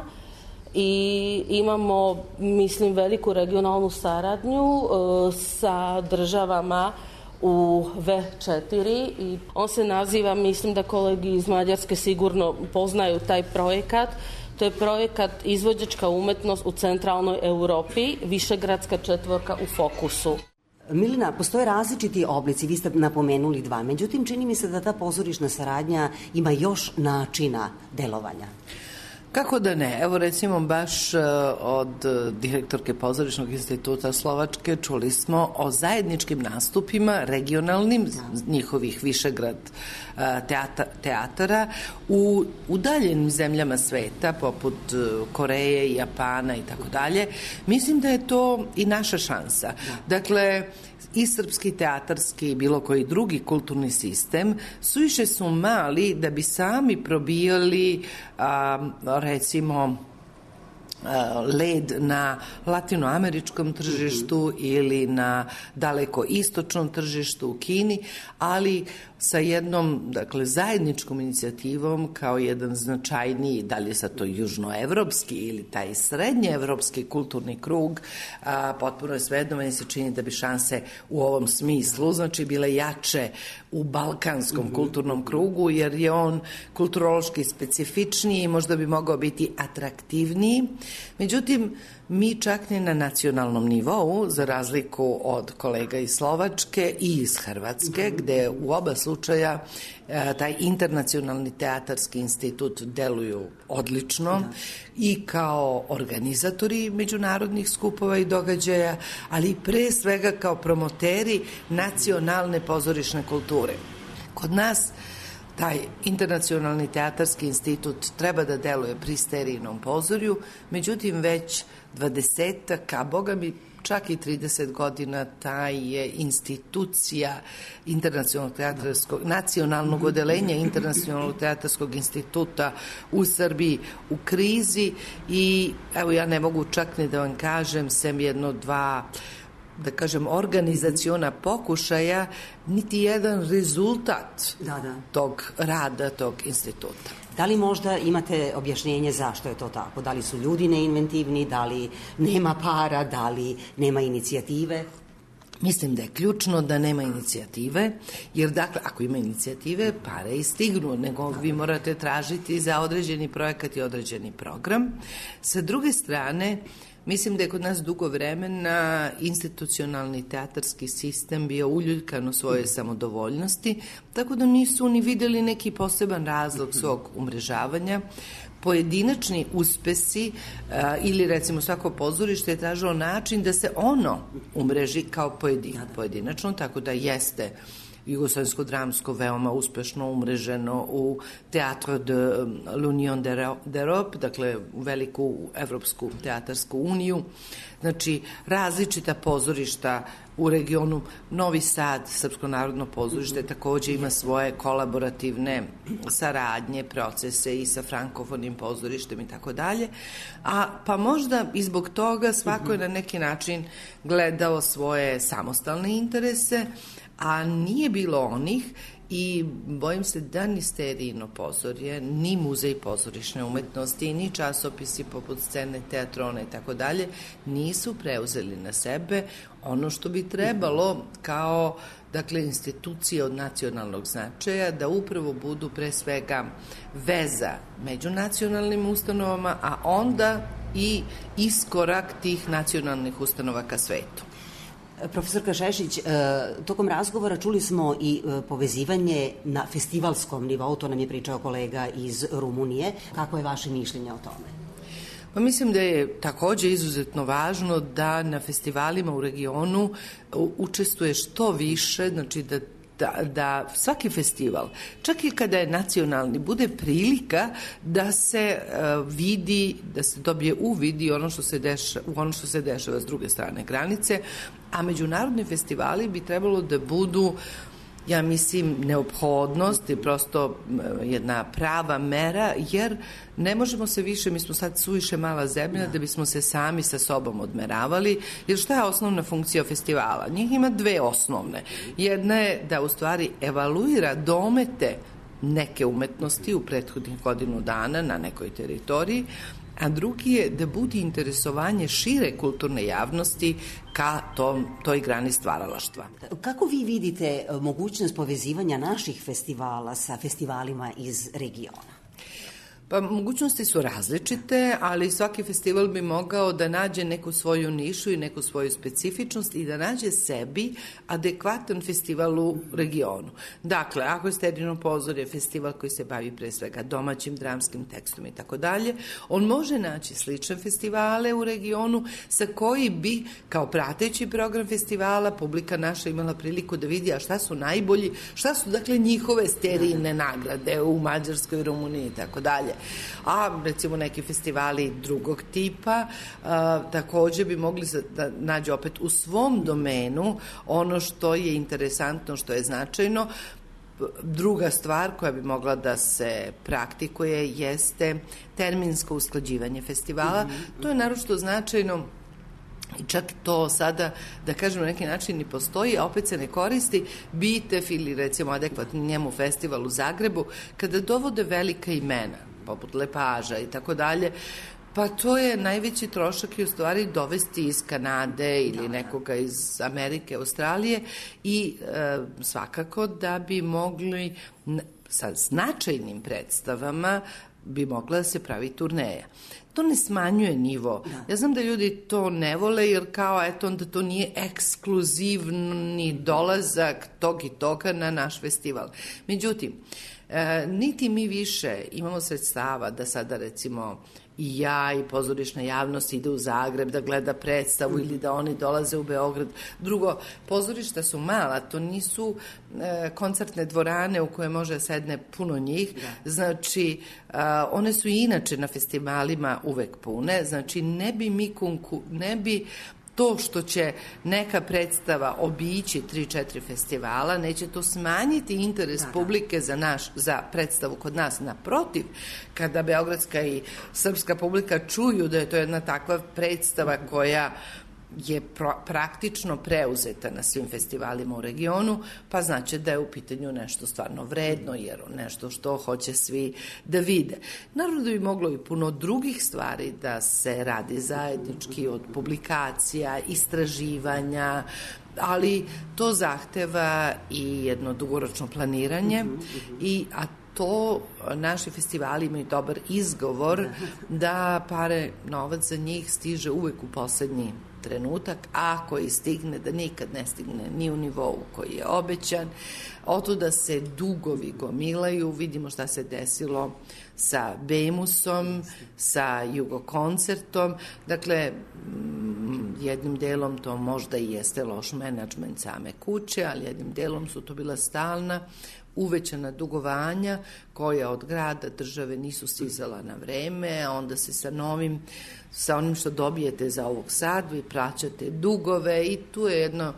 i imamo, mislim, veliku regionalnu saradnju sa državama u V četiri i on se naziva, mislim da kolegi iz Mađarske sigurno poznaju taj projekat. To je projekat Izvođačka umetnost u centralnoj Europi, Višegradska četvorka u fokusu. Milina, postoje različiti oblici, vi ste napomenuli dva, međutim čini mi se da ta pozorišna saradnja ima još načina delovanja. Kako da ne? Evo recimo baš od direktorke Pozorišnog instituta Slovačke čuli smo o zajedničkim nastupima regionalnim njihovih Višegrad teata, teatara u udaljenim zemljama sveta poput Koreje, Japana i tako dalje. Mislim da je to i naša šansa. Dakle, i srpski teatarski i bilo koji drugi kulturni sistem suviše su mali da bi sami probijali a, recimo led na latinoameričkom tržištu ili na daleko istočnom tržištu u Kini, ali sa jednom, dakle, zajedničkom inicijativom kao jedan značajniji, da li je sad to južnoevropski ili taj srednjeevropski kulturni krug, a, potpuno je svejedno, meni se čini da bi šanse u ovom smislu, znači, bile jače u balkanskom mm-hmm. kulturnom krugu, jer je on kulturološki specifičniji i možda bi mogao biti atraktivniji. Međutim, mi čak ni na nacionalnom nivou, za razliku od kolega iz Slovačke i iz Hrvatske, gde u oba slučaja e, taj internacionalni teatarski institut deluju odlično da. I kao organizatori međunarodnih skupova i događaja, ali pre svega kao promoteri nacionalne pozorišne kulture. Kod nas taj internacionalni teatarski institut treba da deluje pri Sterijnom pozorju, međutim već dvadesetak, a boga mi čak i trideset godina ta je institucija internacionalnog teatarskog, nacionalnog odelenja internacionalnog teatarskog instituta u Srbiji u krizi i evo ja ne mogu čak ni da vam kažem sem jedno dva da kažem, organizaciona pokušaja, niti jedan rezultat da, da. tog rada, tog instituta. Da li možda imate objašnjenje zašto je to tako? Da li su ljudi neinventivni, da li nema para, da li nema inicijative? Mislim da je ključno da nema inicijative, jer dakle, ako ima inicijative, pare i stignu, nego vi morate tražiti za određeni projekat i određeni program. Sa druge strane, mislim da je kod nas dugo vremena institucionalni teatarski sistem bio uljuljkan u svojoj samodovoljnosti, tako da nisu ni videli neki poseban razlog svog umrežavanja. Pojedinačni uspesi a, ili recimo svako pozorište je tražilo način da se ono umreži kao pojedin, pojedinačno, tako da jeste jugoslovensko dramsko veoma uspešno umreženo u Teatro de l'Union d'Europe, dakle u veliku Evropsku teatarsku uniju. Znači, različita pozorišta u regionu. Novi Sad, Srpsko narodno pozorište, takođe ima svoje kolaborativne saradnje, procese i sa frankofonim pozorištem i tako dalje. A pa možda i zbog toga svako je na neki način gledao svoje samostalne interese, a nije bilo onih i bojim se da ni Sterijino pozorje, ni muzej pozorišne umetnosti, ni časopisi poput Scene, Teatrona i tako dalje, nisu preuzeli na sebe ono što bi trebalo kao, dakle, institucije od nacionalnog značaja, da upravo budu pre svega veza među nacionalnim ustanovama, a onda i iskorak tih nacionalnih ustanova ka svetu. Profesorka Šešić, tokom razgovora čuli smo i povezivanje na festivalskom nivou, to nam je pričao kolega iz Rumunije. Kako je vaše mišljenje o tome? Pa mislim da je takođe izuzetno važno da na festivalima u regionu učestvuje što više, znači da Da, da svaki festival, čak i kada je nacionalni, bude prilika da se uh, vidi, da se dobije uvid i ono što se deša, u ono što se dešava s druge strane granice, a međunarodni festivali bi trebalo da budu ja mislim, neophodnost i prosto jedna prava mera, jer ne možemo se više, mi smo sad suviše mala zemlja da, da bismo se sami sa sobom odmeravali, jer šta je osnovna funkcija festivala? Njih ima dve osnovne. Jedna je da u stvari evaluira domete neke umetnosti u prethodnih godinu dana na nekoj teritoriji, a drugi je da budi interesovanje šire kulturne javnosti ka tom, toj grani stvaralaštva. Kako vi vidite mogućnost povezivanja naših festivala sa festivalima iz regiona? Pa mogućnosti su različite, ali svaki festival bi mogao da nađe neku svoju nišu i neku svoju specifičnost i da nađe sebi adekvatan festival u regionu. Dakle, ako je Sterino pozorje festival koji se bavi pre svega domaćim dramskim tekstom i tako dalje, on može naći slične festivale u regionu sa koji bi, kao prateći program festivala, publika naša imala priliku da vidi a šta su najbolji, šta su dakle njihove sterijne nagrade u Mađarskoj, Rumuniji i tako dalje. A recimo neki festivali drugog tipa a, takođe bi mogli da nađu opet u svom domenu ono što je interesantno, što je značajno. Druga stvar koja bi mogla da se praktikuje jeste terminsko usklađivanje festivala. Mm-hmm. To je naročito značajno i čak to sada, da kažem na neki način, i postoji, a opet se ne koristi, BITEF ili recimo adekvatni njemu festival u Zagrebu, kada dovode velika imena, poput Lepaža i tako dalje, pa to je najveći trošak i u stvari dovesti iz Kanade ili nekoga iz Amerike, Australije i e, svakako da bi mogli sa značajnim predstavama bi mogla da se pravi turneja. To ne smanjuje nivo. Ja znam da ljudi to ne vole jer kao eto onda to nije ekskluzivni dolazak tog i toga na naš festival. Međutim, e, niti mi više imamo sredstava da sada recimo i ja i pozorišna javnost ide u Zagreb da gleda predstavu ili da oni dolaze u Beograd. Drugo, pozorišta su mala, to nisu e, koncertne dvorane u koje može sedne puno njih, da. Znači e, one su i inače na festivalima uvek pune, znači ne bi mi konku, ne bi to što će neka predstava obići tri četiri festivala, neće to smanjiti interes da, publike za, naš, za predstavu kod nas. Naprotiv, kada beogradska i srpska publika čuju da je to jedna takva predstava koja je pro, praktično preuzeta na svim festivalima u regionu, pa znači da je u pitanju nešto stvarno vredno, jer nešto što hoće svi da vide. Naravno da bi moglo i puno drugih stvari da se radi zajednički, od publikacija, istraživanja, ali to zahteva i jedno dugoročno planiranje, i a to naši festivali imaju dobar izgovor da pare, novac za njih stiže uvek u poslednji trenutak, a ako i stigne, da nikad ne stigne ni u nivou koji je obećan. Otuda se dugovi gomilaju, vidimo šta se desilo sa Bemusom, sa Jugokoncertom, dakle jednim delom to možda i jeste loš menadžment same kuće, ali jednim delom su to bila stalna uvećana dugovanja koja od grada, države nisu stizala na vreme, a onda se sa novim, sa onim što dobijete za ovog sad, vi plaćate dugove i tu je jedno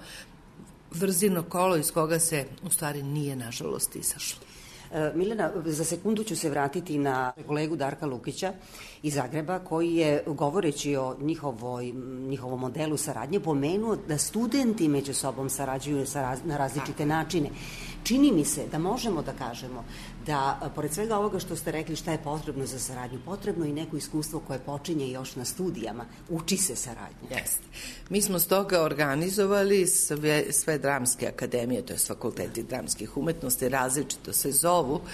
vrzino kolo iz koga se u stvari nije nažalost izašlo. Milena, za sekundu ću se vratiti na kolegu Darka Lukića iz Zagreba, koji je, govoreći o njihovoj, njihovom modelu saradnje, pomenuo da studenti među sobom sarađuju na različite načine. Čini mi se da možemo da kažemo da, pored svega ovoga što ste rekli šta je potrebno za saradnju, potrebno i neko iskustvo koje počinje još na studijama. Uči se saradnja. Jeste. Mi smo stoga organizovali sve, sve dramske akademije, to je fakulteti dramskih umetnosti, različito se zovu, uh,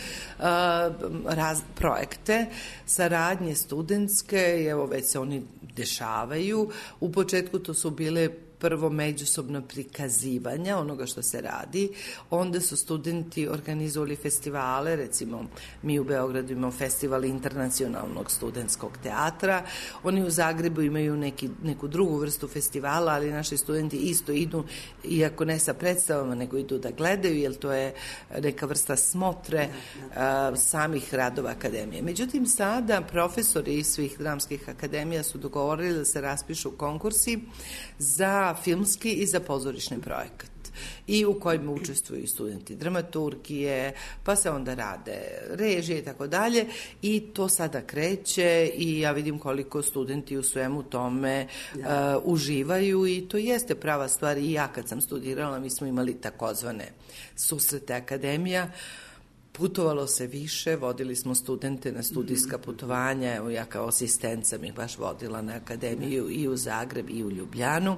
raz, projekte saradnje studentske, i evo već se oni dešavaju. U početku to su bile prvo međusobno prikazivanja onoga što se radi, onda su studenti organizovali festivale, recimo mi u Beogradu imamo festival internacionalnog studentskog teatra, oni u Zagrebu imaju neki, neku drugu vrstu festivala, ali naši studenti isto idu, iako ne sa predstavama, nego idu da gledaju, jer to je neka vrsta smotre uh, samih radova akademije. Međutim, sada profesori iz svih dramskih akademija su dogovorili da se raspišu konkursi za filmski i za pozorišni projekat. i u kojima učestvuju i studenti dramaturgije, pa se onda rade režije i tako dalje i to sada kreće i ja vidim koliko studenti u svemu tome uh, uživaju i to jeste prava stvar. I ja kad sam studirala, mi smo imali takozvane susrete akademija, putovalo se više, vodili smo studente na studijska putovanja, evo ja kao asistent sam ih baš vodila na akademiju i u Zagreb i u Ljubljanu.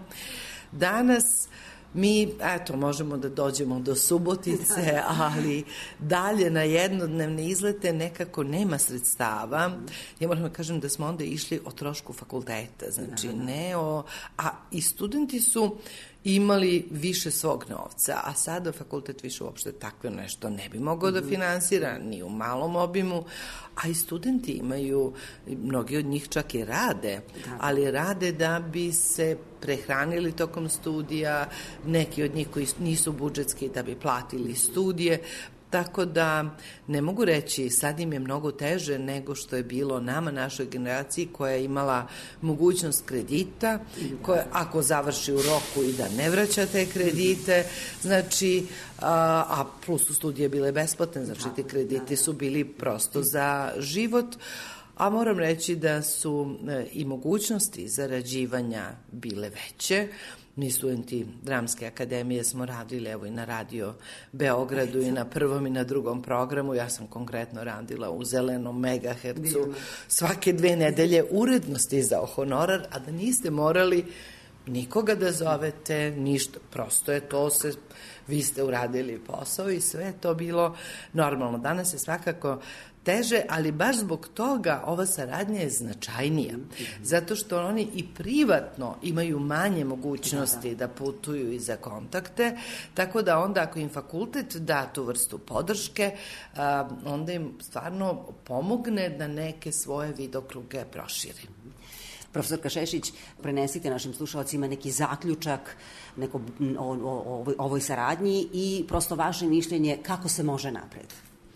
Danas mi, eto, možemo da dođemo do Subotice, ali dalje na jednodnevne izlete nekako nema sredstava. Ja moram da kažem da smo onda išli o trošku fakulteta, znači ne o... A i studenti su imali više svog novca, a sada fakultet više uopšte takve nešto ne bi mogao da finansira, ni u malom obimu, a i studenti imaju, mnogi od njih čak i rade, ali rade da bi se prehranili tokom studija, neki od njih koji nisu budžetski da bi platili studije, tako da ne mogu reći, sad im je mnogo teže nego što je bilo nama, našoj generaciji koja je imala mogućnost kredita, koja ako završi u roku i da ne vraća te kredite, znači, a, a plus su studije bile besplatne, znači ti krediti su bili prosto za život, a moram reći da su i mogućnosti zarađivanja bile veće. Mi studenti Dramske akademije smo radili evo i na Radio Beogradu i na prvom i na drugom programu. Ja sam konkretno radila u zelenom megahercu svake dve nedelje uredno stizao honorar, a da niste morali nikoga da zovete, ništa. Prosto je to se, vi ste uradili posao i sve je to bilo normalno. Danas je svakako teže, ali baš zbog toga ova saradnja je značajnija. Zato što oni i privatno imaju manje mogućnosti da putuju i za kontakte, tako da onda ako im fakultet da tu vrstu podrške, onda im stvarno pomogne da neke svoje vidokruge proširi. Profesorka Šešić, prenesite našim slušalcima neki zaključak neko, o, o, o ovoj saradnji i prosto vaše mišljenje kako se može napred.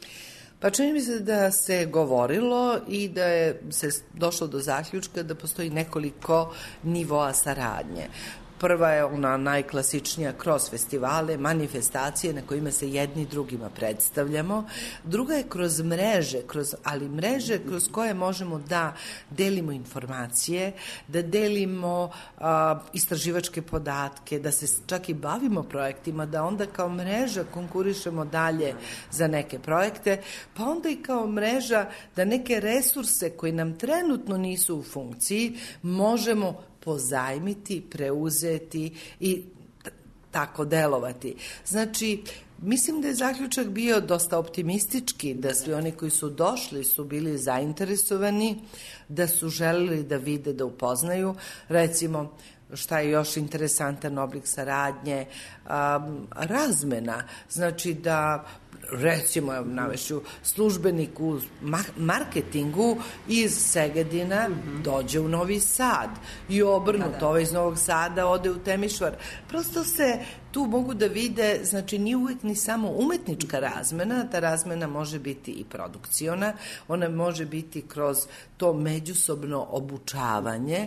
Pa čini mi se da se govorilo i da je se došlo do zaključka da postoji nekoliko nivoa saradnje. Prva je ona najklasičnija kroz festivale, manifestacije na kojima se jedni drugima predstavljamo. Druga je kroz mreže, kroz, ali mreže kroz koje možemo da delimo informacije, da delimo a, istraživačke podatke, da se čak i bavimo projektima, da onda kao mreža konkurišemo dalje za neke projekte, pa onda i kao mreža da neke resurse koji nam trenutno nisu u funkciji možemo pozajmiti, preuzeti i tako delovati. Znači, mislim da je zaključak bio dosta optimistički, da svi oni koji su došli su bili zainteresovani, da su želeli da vide, da upoznaju. Recimo, šta je još interesantan oblik saradnje, um, razmena, znači da recimo, ja navešću, službenik u marketingu iz Segedina mm-hmm. dođe u Novi Sad i obrnuto, da. Ovaj iz Novog Sada ode u Temišvar. Prosto se tu mogu da vide, znači nije uvijek ni samo umetnička razmena, ta razmena može biti i produkciona, ona može biti kroz to međusobno obučavanje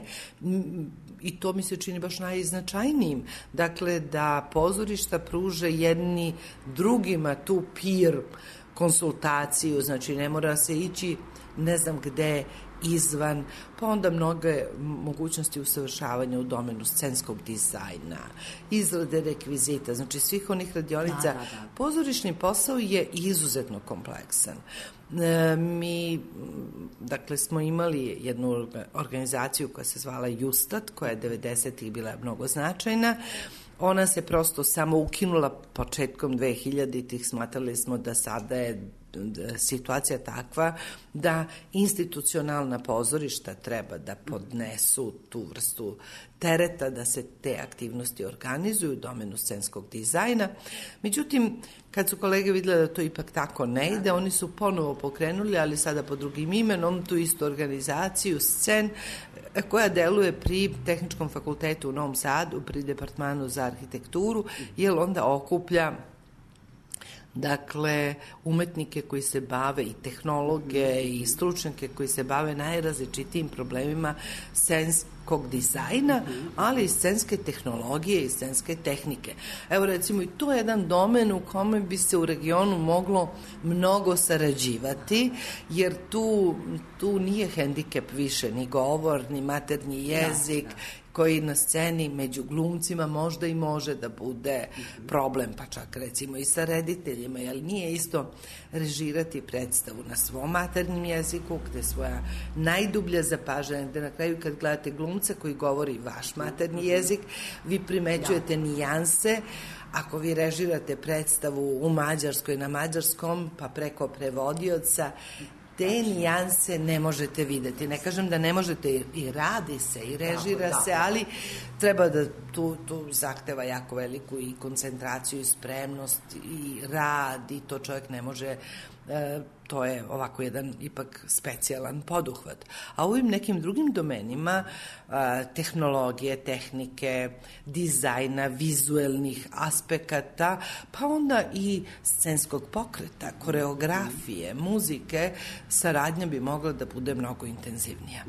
i to mi se čini baš najznačajnijim. Dakle, da pozorišta pruže jedni drugima tu peer konsultaciju, znači ne mora se ići ne znam gde izvan, pa onda mnoge mogućnosti usavršavanja u domenu scenskog dizajna, izrade rekvizita, znači svih onih radionica. Da, da, da. Pozorišni posao je izuzetno kompleksan. E, mi, dakle, smo imali jednu organizaciju koja se zvala Justat, koja je devedesetih bila mnogo značajna. Ona se prosto samo ukinula početkom dve hiljaditih, smatrali smo da sada je situacija takva da institucionalna pozorišta treba da podnesu tu vrstu tereta, da se te aktivnosti organizuju u domenu scenskog dizajna. Međutim, kad su kolege vidjeli da to ipak tako ne ide, oni su ponovo pokrenuli, ali sada pod drugim imenom, tu istu organizaciju Scen, koja deluje pri Tehničkom fakultetu u Novom Sadu, pri Departmanu za arhitekturu, jer onda okuplja dakle, umetnike koji se bave i tehnologe i stručnjake koji se bave najrazličitijim problemima scens, kog dizajna, ali i scenske tehnologije i scenske tehnike. Evo recimo i to je jedan domen u kome bi se u regionu moglo mnogo sarađivati, jer tu, tu nije hendikep više ni govor, ni maternji jezik, koji na sceni među glumcima možda i može da bude problem, pa čak recimo i sa rediteljima, jer nije isto režirati predstavu na svom maternjem jeziku, gde svoja najdublja zapažanja, gde na kraju kad gledate glumca koji govori vaš maternji jezik, vi primećujete nijanse. Ako vi režirate predstavu u Mađarskoj na mađarskom, pa preko prevodioca, te nijanse ne možete videti. Ne kažem da ne možete, i radi se, i režira da, da. se, ali treba da tu, tu zahteva jako veliku i koncentraciju i spremnost i rad, i to čovjek ne može, e, to je ovako jedan ipak specijalan poduhvat. A u ovim nekim drugim domenima, e, tehnologije, tehnike, dizajna, vizuelnih aspekata, pa onda i scenskog pokreta, koreografije, muzike, saradnja bi mogla da bude mnogo intenzivnija.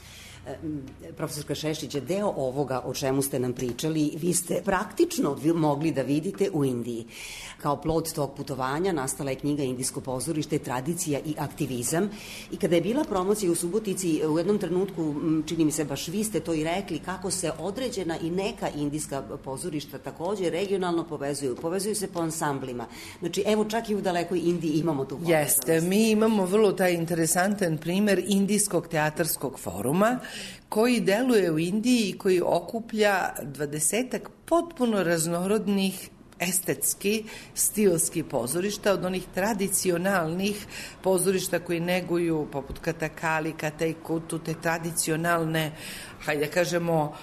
Profesorka Šešić, deo ovoga o čemu ste nam pričali, vi ste praktično mogli da vidite u Indiji. Kao plod tog putovanja nastala je knjiga Indijsko pozorište, tradicija i aktivizam. I kada je bila promocija u Subotici, u jednom trenutku, čini mi se baš vi ste to i rekli, kako se određena i neka indijska pozorišta takođe regionalno povezuju. Povezuju se po ansamblima. Znači, evo čak i u dalekoj Indiji imamo tu povezanost. Jeste, mi imamo vrlo taj interesantan primer Indijskog teatarskog foruma, koji deluje u Indiji i koji okuplja dvadesetak potpuno raznorodnih estetski, stilski pozorišta, od onih tradicionalnih pozorišta koji neguju, poput Katakali, Kataikutu, te tradicionalne, hajde kažemo,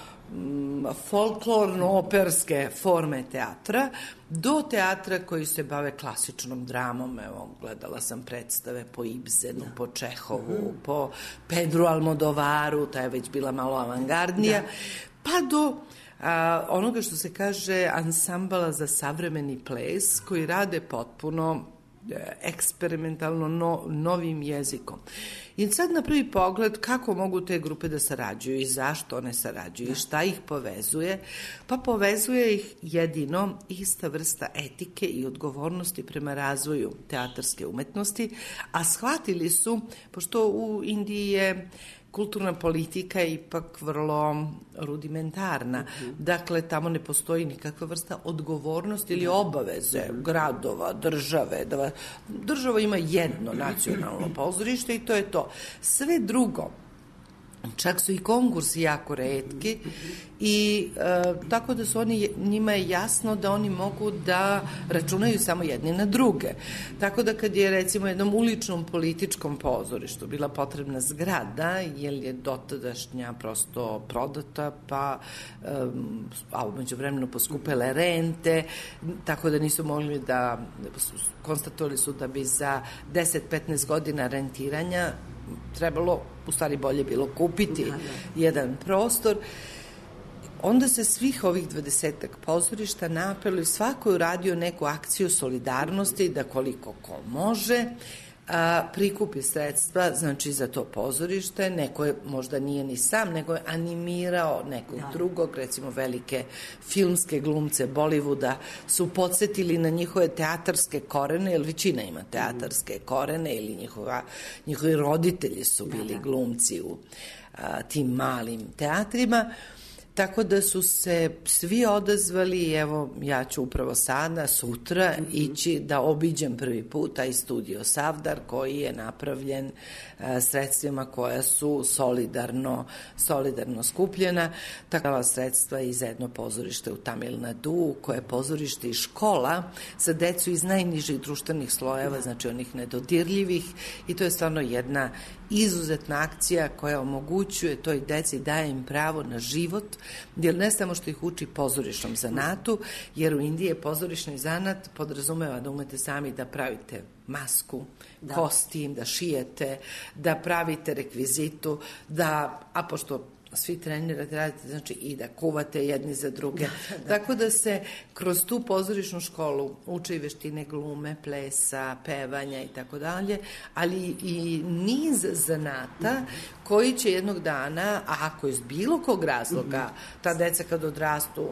folklorno-operske forme teatra, do teatra koji se bave klasičnom dramom. Evo, gledala sam predstave po Ibsenu, po Čehovu, po Pedru Almodovaru, ta je već bila malo avangardnija, pa do a, onoga što se kaže ansambala za savremeni ples, koji rade potpuno eksperimentalno no, novim jezikom. I sad na prvi pogled kako mogu te grupe da sarađuju i zašto one sarađuju i šta ih povezuje? Pa povezuje ih jedino ista vrsta etike i odgovornosti prema razvoju teatarske umetnosti, a shvatili su, pošto u Indiji je kulturna politika je ipak vrlo rudimentarna. Dakle, tamo ne postoji nikakva vrsta odgovornosti ili obaveze gradova, države. Država ima jedno nacionalno pozorište i to je to. Sve drugo, čak su i konkursi jako retki i e, tako da su oni, njima je jasno da oni mogu da računaju samo jedni na druge. Tako da kad je recimo jednom uličnom političkom pozorištu bila potrebna zgrada, jer je dotadašnja prosto prodata, pa e, a umeđu vremenu poskupele rente, tako da nisu mogli da, konstatovali su da bi za deset do petnaest godina rentiranja trebalo, u stvari bolje bilo kupiti jedan prostor. Onda se svih ovih dvadesetak pozorišta napelo i svako je uradio neku akciju solidarnosti da koliko ko može a, prikupi sredstva, znači za to pozorište. Neko je, možda nije ni sam, nego je animirao nekog da. drugog, recimo velike filmske glumce Bollywooda su podsjetili na njihove teatarske korene, jer većina ima teatarske korene, ili njihova, njihovi roditelji su bili glumci u a, tim malim teatrima. Tako da su se svi odazvali i evo ja ću upravo sada, sutra, mm-hmm. ići da obiđem prvi put taj studio Savdar koji je napravljen a, sredstvima koja su solidarno, solidarno skupljena. Takva sredstva iz jedno pozorište u Tamil Nadu, koje je pozorište i škola za decu iz najnižih društvenih slojeva, znači onih nedodirljivih, i to je stvarno jedna izuzetna akcija koja omogućuje toj deci, daje im pravo na život, jer ne samo što ih uči pozorišnom zanatu, jer u Indiji je pozorišni zanat podrazumeva da umete sami da pravite masku, da. kostim, da šijete, da pravite rekvizitu, da, a pošto svi trenirate, radite, znači i da kuvate jedni za druge. Tako da se kroz tu pozorišnu školu uče i veštine glume, plesa, pevanja i tako dalje, ali i niz zanata koji će jednog dana, a ako iz bilo kog razloga, ta deca kad odrastu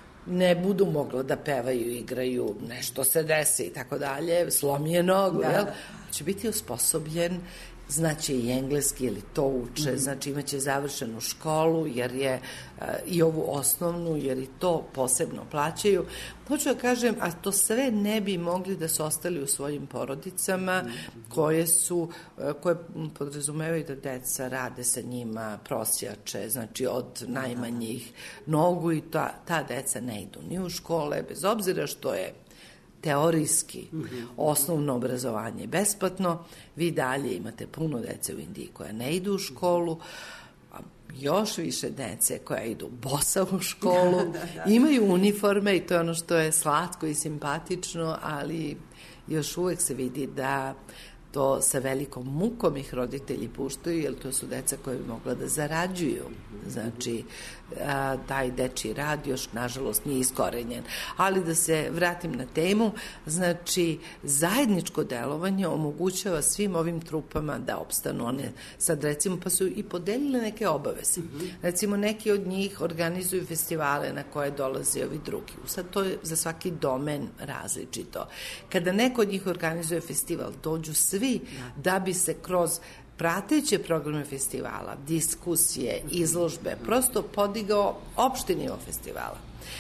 ne budu mogla da pevaju, igraju, nešto se desi i tako dalje, slomi je nogu, jel? Će biti osposobljen, znaće i engleski ili to uče, znači imaće završenu školu jer je uh, i ovu osnovnu, jer i to posebno plaćaju. Hoću da kažem, a to sve ne bi mogli da su ostali u svojim porodicama koje su, uh, koje podrazumevaju da deca rade sa njima, prosjače, znači od najmanjih nogu i ta, ta deca ne idu ni u škole, bez obzira što je teorijski osnovno obrazovanje besplatno, vi dalje imate puno dece u Indiji koja ne idu u školu, a još više dece koja idu bosa u školu, da, da, da. Imaju uniforme i to je ono što je slatko i simpatično, ali još uvek se vidi da to sa velikom mukom ih roditelji puštaju, jer to su deca koje bi mogla da zarađuju. Znači, a, taj dečiji rad još, nažalost, nije iskorenjen. Ali da se vratim na temu, znači, zajedničko delovanje omogućava svim ovim trupama da opstanu. One sad, recimo, pa su i podelile neke obaveze. Recimo, neki od njih organizuju festivale na koje dolaze ovi drugi. Sad, to je za svaki domen različito. Kada neko od njih organizuje festival, dođu svi da bi se kroz prateće programe festivala, diskusije, izložbe, prosto podigao opšti nivo festivala.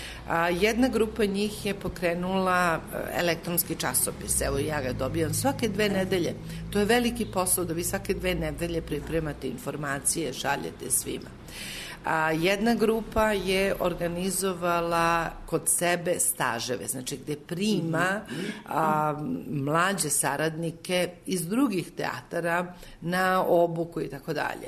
A, jedna grupa njih je pokrenula elektronski časopis, evo ja ga dobijam svake dve nedelje. To je veliki posao da vi svake dve nedelje pripremate informacije, šaljete svima. A, jedna grupa je organizovala kod sebe staževe, znači gde prima a, mlađe saradnike iz drugih teatara na obuku i tako dalje.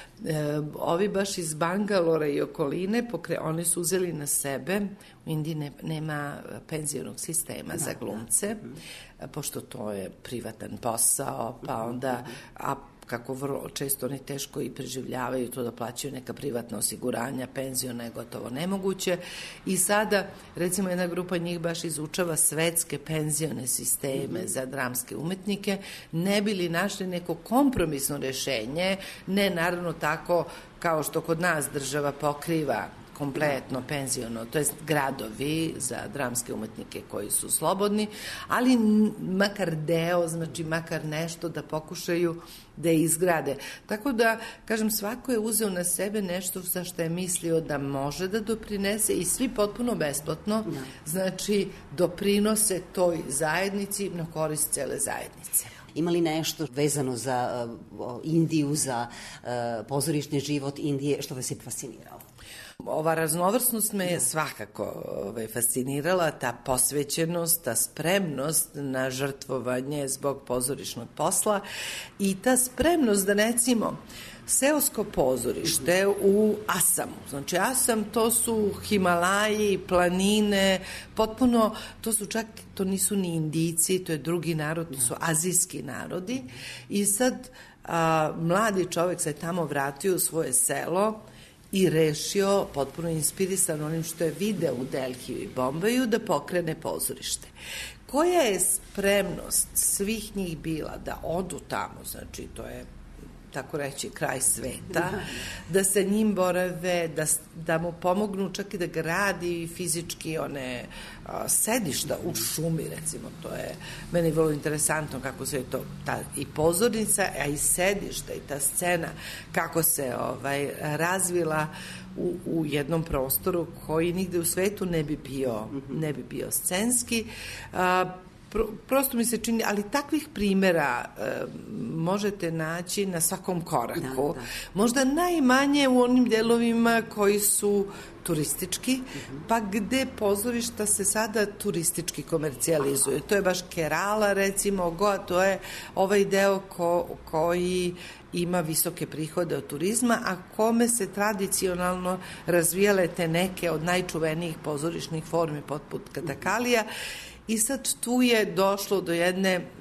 E, ovi baš iz Bangalora i okoline, pokre, oni su uzeli na sebe, u Indiji ne, nema penzionog sistema za glumce, pošto to je privatan posao, pa onda, a kako vrlo često oni teško i preživljavaju to da plaćaju neka privatna osiguranja, penziona je gotovo nemoguće. I sada, recimo, jedna grupa njih baš izučava svetske penzione sisteme za dramske umetnike, ne bi li našli neko kompromisno rešenje, ne naravno tako kao što kod nas država pokriva kompletno penziono, to je gradovi za dramske umetnike koji su slobodni, ali makar deo, znači makar nešto da pokušaju da izgrade. Tako da, kažem, svako je uzeo na sebe nešto za što je mislio da može da doprinese i svi potpuno besplatno, znači doprinose toj zajednici na korist cele zajednice. Ima li nešto vezano za uh, Indiju, za uh, pozorišni život Indije, što vas je fasciniralo? Ova raznovrsnost me je svakako ovaj, fascinirala, ta posvećenost, ta spremnost na žrtvovanje zbog pozorišnog posla i ta spremnost da, recimo, seosko pozorište u Asamu. Znači, Asam to su Himalaji, planine, potpuno, to su čak, to nisu ni Indijci, to je drugi narod, to su azijski narodi. I sad a, mladi čovek se tamo vratio u svoje selo i rešio, potpuno inspirisan onim što je video u Delhiju i Bombaju, da pokrene pozorište. Koja je spremnost svih njih bila da odu tamo, znači to je tako reći kraj sveta, da sa njim borave, da, da mu pomognu čak i da gradi fizički one a, sedišta u šumi, recimo, to je meni vrlo interesantno kako se je to, ta i pozornica, a i sedišta i ta scena, kako se ovaj, razvila u, u jednom prostoru koji nigde u svetu ne bi bio, ne bi bio scenski. A, Pro, prosto mi se čini, ali takvih primera e, možete naći na svakom koraku. Da, da. Možda najmanje u onim delovima koji su turistički, uh-huh. pa gde pozorišta se sada turistički komercijalizuju. To je baš Kerala, recimo, Goa, to je ovaj deo ko, koji ima visoke prihode od turizma, a kome se tradicionalno razvijale te neke od najčuvenijih pozorišnih formi poput Katakalija. I sad tu je došlo do jedne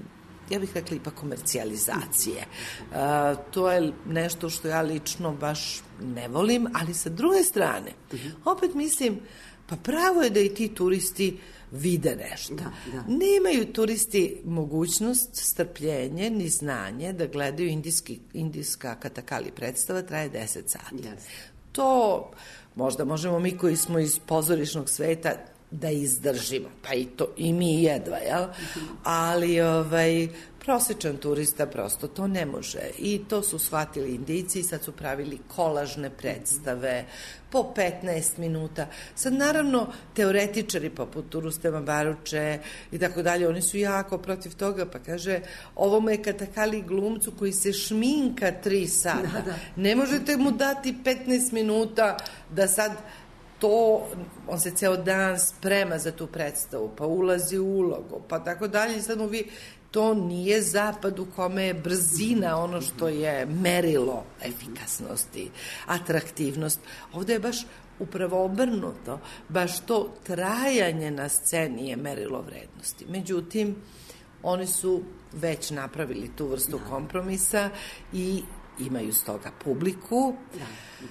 ja bih rekla ipak komercijalizacije. Uh, to je nešto što ja lično baš ne volim, ali sa druge strane, opet mislim, pa pravo je da i ti turisti vide nešto. Da, da. Nemaju turisti mogućnost, strpljenje, ni znanje da gledaju indijski, indijska katakali predstava, traje deset sati. Yes. To možda možemo mi koji smo iz pozorišnog sveta da izdržimo, pa i to i mi jedva, jel? Ali ovaj prosječan turista prosto to ne može i to su shvatili Indijci i sad su pravili kolažne predstave po petnaest minuta. Sad naravno teoretičari poput Rustema Baruče i tako dalje, oni su jako protiv toga, pa kaže ovome je katakali glumcu koji se šminka tri sata. Da, da. Ne možete mu dati petnaest minuta da sad to, on se ceo dan sprema za tu predstavu, pa ulazi u ulogu, pa tako dalje i sad mu vi, to nije zapad u kome je brzina ono što je merilo efikasnosti, atraktivnost. Ovde je baš upravo obrnuto, baš to trajanje na sceni je merilo vrednosti. Međutim, oni su već napravili tu vrstu kompromisa i imaju stoga publiku. Da.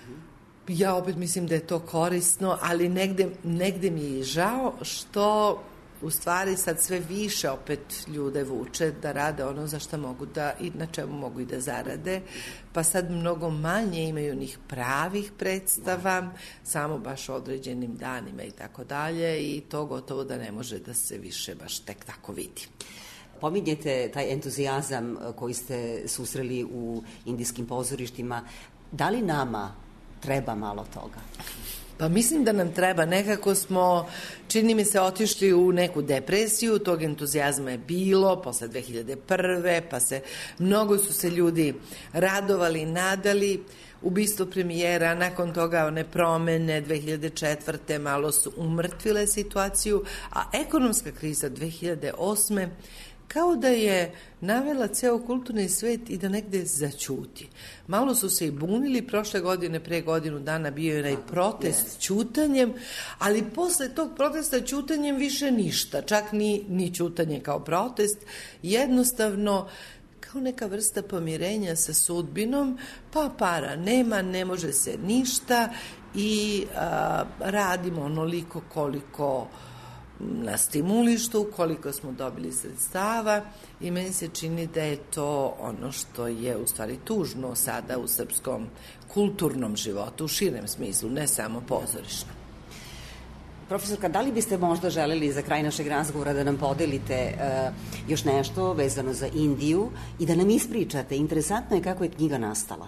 Ja opet mislim da je to korisno, ali negde, negde mi je žao što u stvari sad sve više opet ljude vuče da rade ono za što mogu da, i na čemu mogu i da zarade, pa sad mnogo manje imaju njih pravih predstava, samo baš određenim danima i tako dalje i to gotovo da ne može da se više baš tek tako vidi. Pominjete taj entuzijazam koji ste susreli u indijskim pozorištima. Da li nama treba malo toga? Pa mislim da nam treba, nekako smo, čini mi se, otišli u neku depresiju, tog entuzijazma je bilo, posle dve hiljade prve, pa se, mnogo su se ljudi radovali, nadali, ubistvo premijera, nakon toga one promene dve hiljade četvrte malo su umrtvile situaciju, a ekonomska kriza dve hiljade osme kao da je navela ceo kulturni svet i da negde zaćuti. Malo su se i bunili, prošle godine, pre godinu dana bio je onaj protest yes. ćutanjem, ali posle tog protesta ćutanjem više ništa, čak ni, ni ćutanje kao protest, jednostavno kao neka vrsta pomirenja sa sudbinom, pa para nema, ne može se ništa i a, radimo onoliko koliko na stimulištu, koliko smo dobili sredstava i meni se čini da je to ono što je u stvari tužno sada u srpskom kulturnom životu, u širem smislu, ne samo pozorišnom. Profesorka, da li biste možda želeli za kraj našeg razgovora da nam podelite uh, još nešto vezano za Indiju i da nam ispričate? Interesantno je kako je knjiga nastala.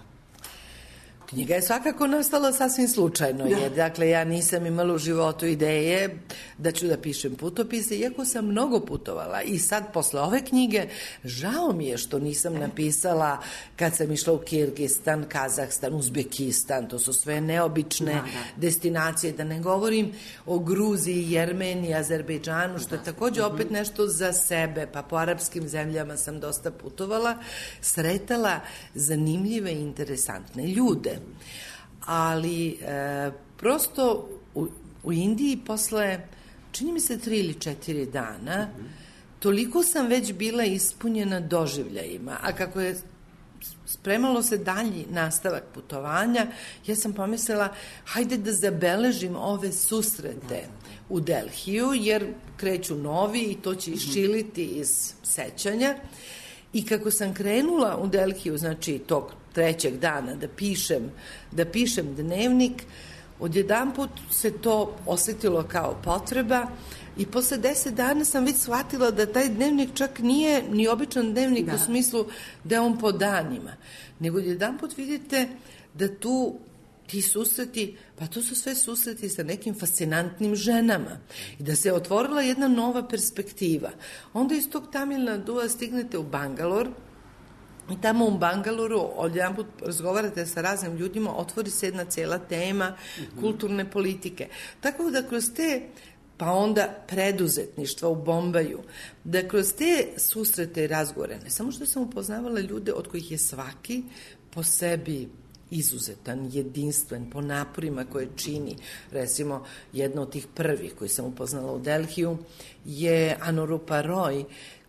Knjiga je svakako nastala sasvim slučajno, jer dakle ja nisam imala u životu ideje da ću da pišem putopise, iako sam mnogo putovala i sad posle ove knjige žao mi je što nisam napisala kad sam išla u Kirgistan, Kazahstan, Uzbekistan, to su sve neobične da, da. destinacije, da ne govorim o Gruziji, Jermeniji, Azerbejdžanu, što je takođe opet nešto za sebe, pa po arapskim zemljama sam dosta putovala, sretala zanimljive i interesantne ljude. Ali e, prosto u, u Indiji posle, čini mi se tri ili četiri dana, toliko sam već bila ispunjena doživljajima, a kako je spremalo se dalji nastavak putovanja, ja sam pomislila, hajde da zabeležim ove susrete u Delhiju, jer kreću novi i to će iščiliti iz sećanja. I kako sam krenula u Delhiju, znači tog trećeg dana da pišem, da pišem dnevnik, odjedanput se to osetilo kao potreba i posle deset dana sam već shvatila da taj dnevnik čak nije ni običan dnevnik da. u smislu da je on po danima, nego odjedanput vidite da tu ti susreti, pa to su sve susreti sa nekim fascinantnim ženama i da se otvorila jedna nova perspektiva. Onda iz tog Tamil Nadua stignete u Bangalor i tamo u Bangaloru odjedanput razgovarate sa raznim ljudima, otvori se jedna cela tema mm-hmm. kulturne politike. Tako da kroz te, pa onda preduzetništva u Bombaju, da kroz te susrete i razgovore, ne samo što sam upoznavala ljude od kojih je svaki po sebi izuzetan, jedinstven, po naporima koje čini. Recimo, jedna od tih prvih koji sam upoznala u Delhiju je Anurupa Roy,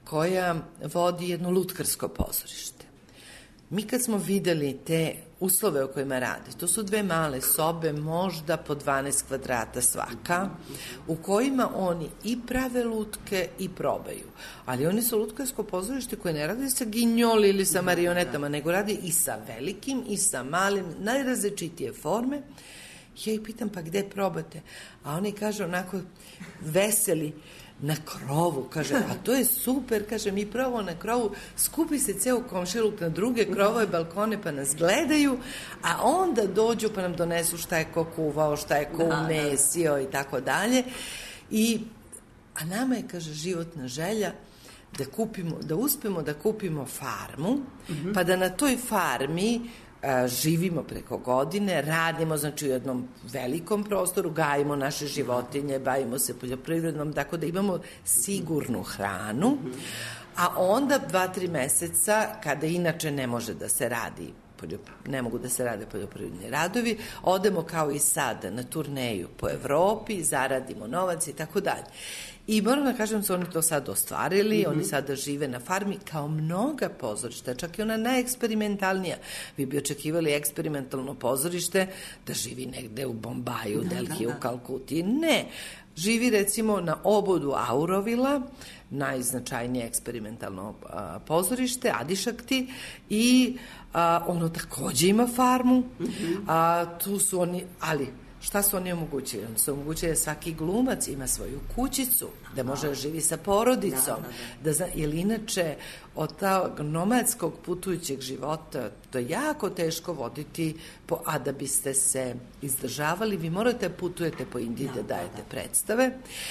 koja vodi jedno lutkarsko pozorište. Mi kad smo videli te uslove u kojima rade, to su dve male sobe, možda po dvanaest kvadrata svaka, u kojima oni i prave lutke i probaju. Ali oni su lutkarsko pozorište koje ne radi sa ginjoli ili sa marionetama, nego radi i sa velikim i sa malim, najrazličitije forme. Ja ih pitam, pa gde probate? A oni kažu onako veseli, na krovu, kaže, a to je super, kaže, mi probamo na krovu, skupi se ceo komšiluk na druge krovove, balkone, pa nas gledaju, a onda dođu pa nam donesu šta je ko kuvao, šta je ko umesio i tako dalje. I, a nama je, kaže, životna želja da kupimo, da uspemo da kupimo farmu, mm-hmm. pa da na toj farmi a, živimo preko godine, radimo, znači, u jednom velikom prostoru, gajimo naše životinje, bavimo se poljoprivrednom, tako da imamo sigurnu hranu, a onda dva, tri meseca, kada inače ne može da se radi, ne mogu da se rade poljoprivredni radovi, odemo kao i sada na turneju po Evropi, zaradimo novac i tako dalje. I moram da kažem da su oni to sad ostvarili, mm-hmm. oni sada žive na farmi kao mnoga pozorišta, čak i ona najeksperimentalnija. Vi bi očekivali eksperimentalno pozorište da živi negde u Bombaju, da, Delhi, da, da. u Kalkuti. Ne, živi recimo na obodu Aurovila, najznačajnije eksperimentalno a, pozorište, Adišakti, i a, ono takođe ima farmu, mm-hmm. a, tu su oni, ali šta su oni omogućili? Oni su omogućili da svaki glumac ima svoju kućicu, da može da živi sa porodicom, da, da, da. Da, jer inače od tog nomadskog putujućeg života to je jako teško voditi, po, a da biste se izdržavali, vi morate putujete po Indiji da, da dajete da. predstave.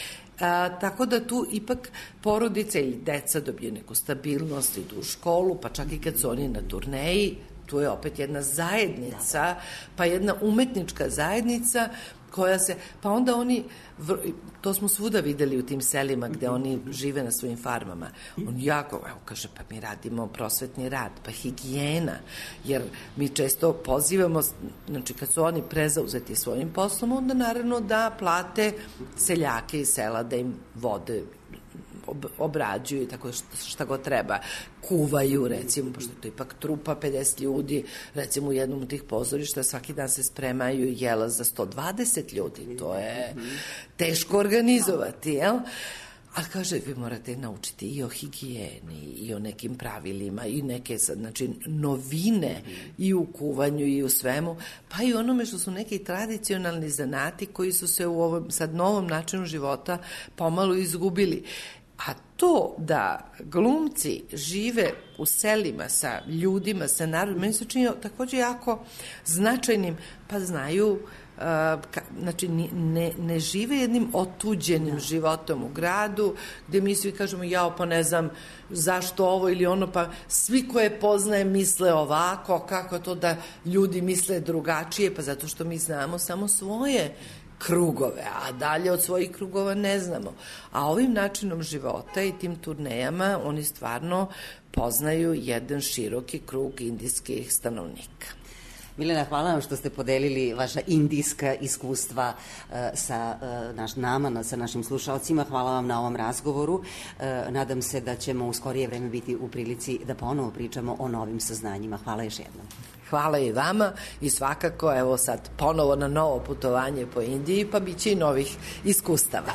A, tako da tu ipak porodice ili deca dobiju neku stabilnost, idu u školu, pa čak i kad su oni na turneji, tu je opet jedna zajednica, pa jedna umetnička zajednica koja se, pa onda oni, to smo svuda videli u tim selima gde oni žive na svojim farmama, on jako, evo kaže, pa mi radimo prosvetni rad, pa higijena, jer mi često pozivamo, znači kad su oni prezauzeti svojim poslom, onda naravno da plate seljake iz sela da im vode, obrađuju i tako šta god treba, kuvaju recimo, pošto to ipak trupa pedeset ljudi, recimo u jednom od tih pozorišta svaki dan se spremaju jela za sto dvadeset ljudi, to je teško organizovati, jel? Ali kaže, vi morate naučiti i o higijeni, i o nekim pravilima, i neke, znači, novine i u kuvanju i u svemu, pa i onome što su neki tradicionalni zanati koji su se u ovom sad novom načinu života pomalo izgubili. A to da glumci žive u selima sa ljudima, sa narodom, meni se čini takođe jako značajnim, pa znaju, uh, ka, znači ne, ne žive jednim otuđenim životom u gradu, gde mi svi kažemo, jao, pa ne znam zašto ovo ili ono, pa svi koje poznaje misle ovako, kako to da ljudi misle drugačije, pa zato što mi znamo samo svoje krugove, a dalje od svojih krugova ne znamo. A ovim načinom života i tim turnejama oni stvarno poznaju jedan široki krug indijskih stanovnika. Milena, hvala vam što ste podelili vaša indijska iskustva uh, sa uh, naš, nama, sa našim slušalcima. Hvala vam na ovom razgovoru. Uh, nadam se da ćemo u skorije vreme biti u prilici da ponovo pričamo o novim saznanjima. Hvala još jednom. Hvala i vama i svakako, evo sad, ponovo na novo putovanje po Indiji, pa bit će i novih iskustava.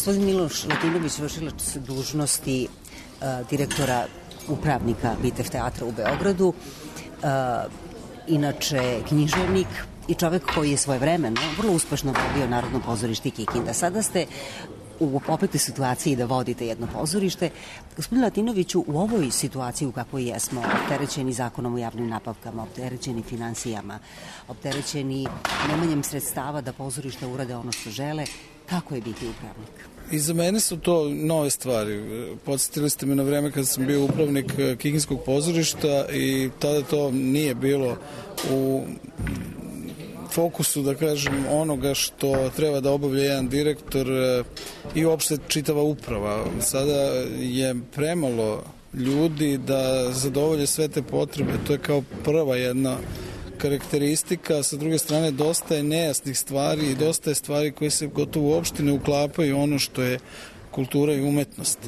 Gospodin Miloš Latinović, vršilac dužnosti uh, direktora upravnika Bitev teatra u Beogradu, uh, inače književnik i čovek koji je svojevremeno vrlo uspešno vodio Narodno pozorište Kikinda. Sada ste u opetoj situaciji da vodite jedno pozorište. Gospodin Latinoviću, u ovoj situaciji u kakvoj jesmo, opterećeni zakonom o javnim nabavkama, opterećeni finansijama, opterećeni nemanjem sredstava da pozorište urade ono što žele, kako je biti upravnik? I za mene su to nove stvari. Podsjetili ste me na vreme kada sam bio upravnik Kikinskog pozorišta i tada to nije bilo u fokusu, da kažem, onoga što treba da obavlja jedan direktor i uopšte čitava uprava. Sada je premalo ljudi da zadovolje sve te potrebe. To je kao prva jedna karakteristika. Sa druge strane, dosta je nejasnih stvari i dosta je stvari koje se gotovo uopšte ne uklapaju ono što je kultura i umetnost.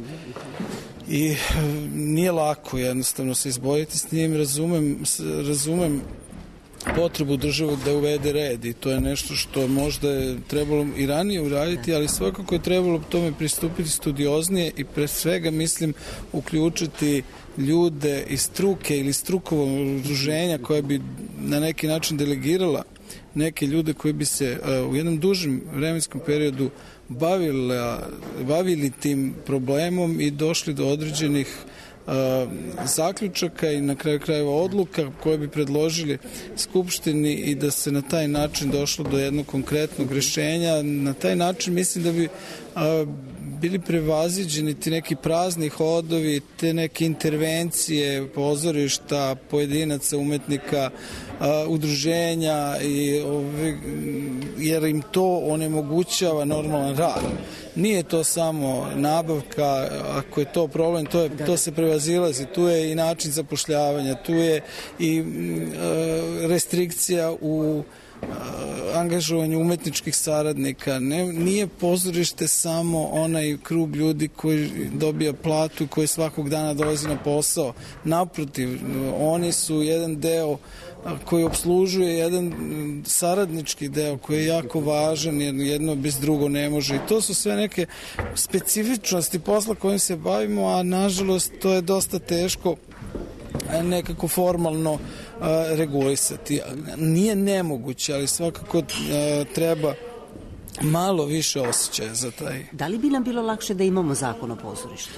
I nije lako jednostavno se izboriti s njim. Razumem, razumem potrebu države da uvede red i to je nešto što možda je trebalo i ranije uraditi, ali svakako je trebalo tome pristupiti studioznije i pre svega mislim uključiti ljude iz struke ili strukovog udruženja koja bi na neki način delegirala neke ljude koji bi se uh, u jednom dužem vremenskom periodu bavili, bavili tim problemom i došli do određenih Uh, zaključaka i na kraju krajeva odluka koje bi predložili Skupštini i da se na taj način došlo do jednog konkretnog rešenja. Na taj način mislim da bi uh, bili prevaziđeni ti neki prazni hodovi, te neke intervencije pozorišta, pojedinaca, umetnika, uh, udruženja i, ove, jer im to onemogućava normalan rad. Nije to samo nabavka, ako je to problem, to, je, to se prevazilazi. Tu je i način zapošljavanja, tu je i e, restrikcija u e, angažovanju umetničkih saradnika. Ne, nije pozorište samo onaj krug ljudi koji dobija platu i koji svakog dana dolazi na posao. Naprotiv, oni su jedan deo koji obslužuje jedan saradnički deo koji je jako važan, jer jedno bez drugo ne može. I to su sve neke specifičnosti posla kojim se bavimo, a nažalost to je dosta teško nekako formalno a, regulisati. Nije nemoguće, ali svakako a, treba malo više osjećaja za taj. Da li bi nam bilo lakše da imamo zakon o pozorištu?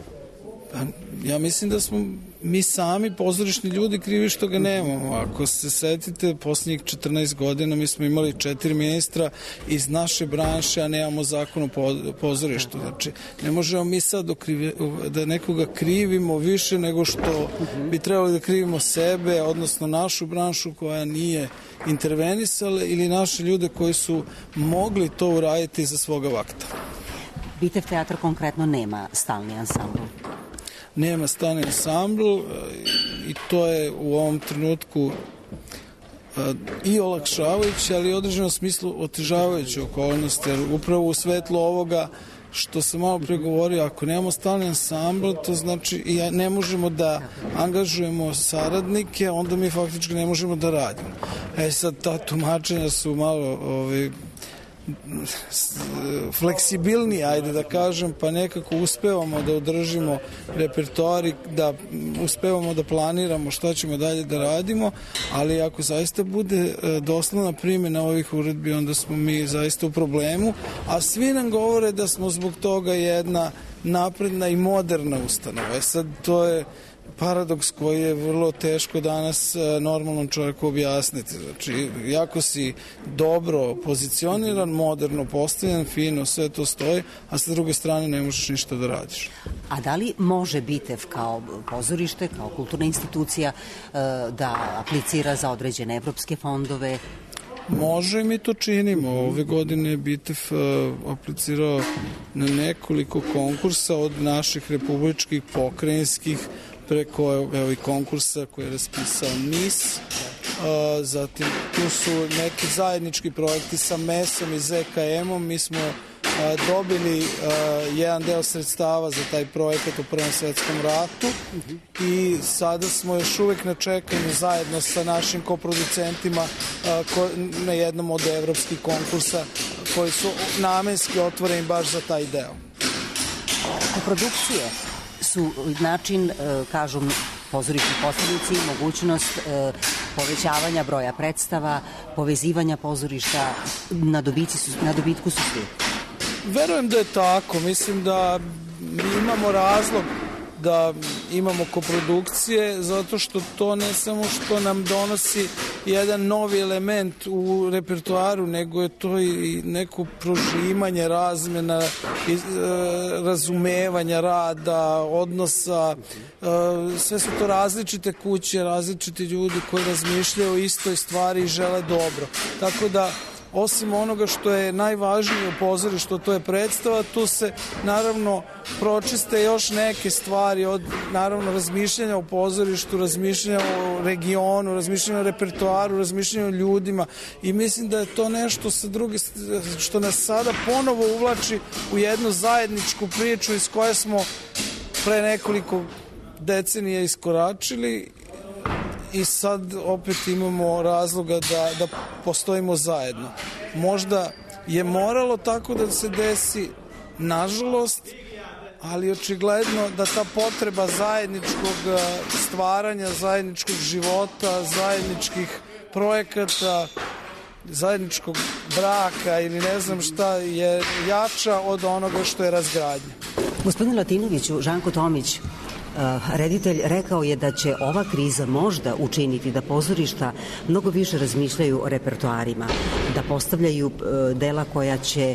Ja mislim da smo mi sami pozorišni ljudi krivi što ga nemamo. Ako se setite, poslednjih četrnaest godina mi smo imali četiri ministra iz naše branše, a nemamo zakon o pozorištu. Znači, ne možemo mi sad okrivi, da nekoga krivimo više nego što bi trebali da krivimo sebe, odnosno našu branšu koja nije intervenisala ili naše ljude koji su mogli to uraditi za svoga vakta. Bitev teatra konkretno nema stalni ansambl. Nema stalni ansambl i to je u ovom trenutku i olakšavajuće, ali i u određenom smislu otežavajuće okolnosti, jer upravo u svetlu ovoga što sam malo pregovorio, ako nemamo stalni ansambl, to znači i ne možemo da angažujemo saradnike, onda mi faktički ne možemo da radimo. E sad, ta tumačenja su malo ovaj, fleksibilniji, ajde da kažem, pa nekako uspevamo da održimo repertoar, da uspevamo da planiramo šta ćemo dalje da radimo, ali ako zaista bude doslovna primjena ovih uredbi, onda smo mi zaista u problemu, a svi nam govore da smo zbog toga jedna napredna i moderna ustanova. E sad, to je paradoks koji je vrlo teško danas normalnom čovjeku objasniti. Znači, jako si dobro pozicioniran, moderno postavljen, fino, sve to stoji, a sa druge strane ne možeš ništa da radiš. A da li može Bitev kao pozorište, kao kulturna institucija da aplicira za određene evropske fondove? Može i mi to činimo. Ove godine je Bitev aplicirao na nekoliko konkursa od naših republičkih, pokrajinskih, preko evo, i konkursa koji je raspisao N I S. A, zatim tu su neki zajednički projekti sa mesom i Z K M-om. Mi smo a, dobili a, jedan deo sredstava za taj projekat u Prvom svetskom ratu i sada smo još uvek na čekanju zajedno sa našim koproducentima a, ko, na jednom od evropskih konkursa koji su namenski otvoreni baš za taj deo. Koprodukcije su način, kažu pozorišni posrednici, mogućnost povećavanja broja predstava, povezivanja pozorišta, na, su, na dobitku su svi. Verujem da je tako. Mislim da mi imamo razlog da imamo koprodukcije, zato što to ne samo što nam donosi jedan novi element u repertoaru, nego je to i neko prožimanje, razmena, razumevanja rada, odnosa. Sve su to različite kuće, različiti ljudi koji razmišljaju o istoj stvari i žele dobro. Tako da osim onoga što je najvažnije u pozorištu, to je predstava, tu se naravno pročiste još neke stvari od naravno razmišljanja o pozorištu, razmišljanja o regionu, razmišljanja o repertoaru, razmišljanja o ljudima i mislim da je to nešto sa druge, što nas sada ponovo uvlači u jednu zajedničku priču iz koje smo pre nekoliko decenija iskoračili i sad opet imamo razloga da, da postojimo zajedno. Možda je moralo tako da se desi, nažalost, ali očigledno da ta potreba zajedničkog stvaranja, zajedničkog života, zajedničkih projekata, zajedničkog braka ili ne znam šta je jača od onoga što je razgradnja. Gospodin Latinoviću, Žanko Tomić, reditelj, rekao je da će ova kriza možda učiniti da pozorišta mnogo više razmišljaju o repertoarima, da postavljaju dela koja će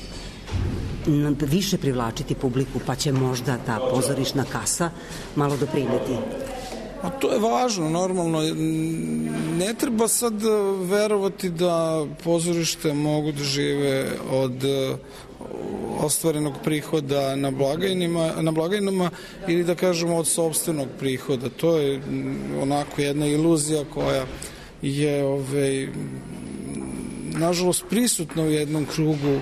više privlačiti publiku, pa će možda ta pozorišna kasa malo doprineti. A to je važno, normalno. Ne treba sad verovati da pozorište mogu da žive od ostvarenog prihoda na blagajnima, na blagajnama ili da kažemo od sopstvenog prihoda. To je onako jedna iluzija koja je ovaj, nažalost prisutna u jednom krugu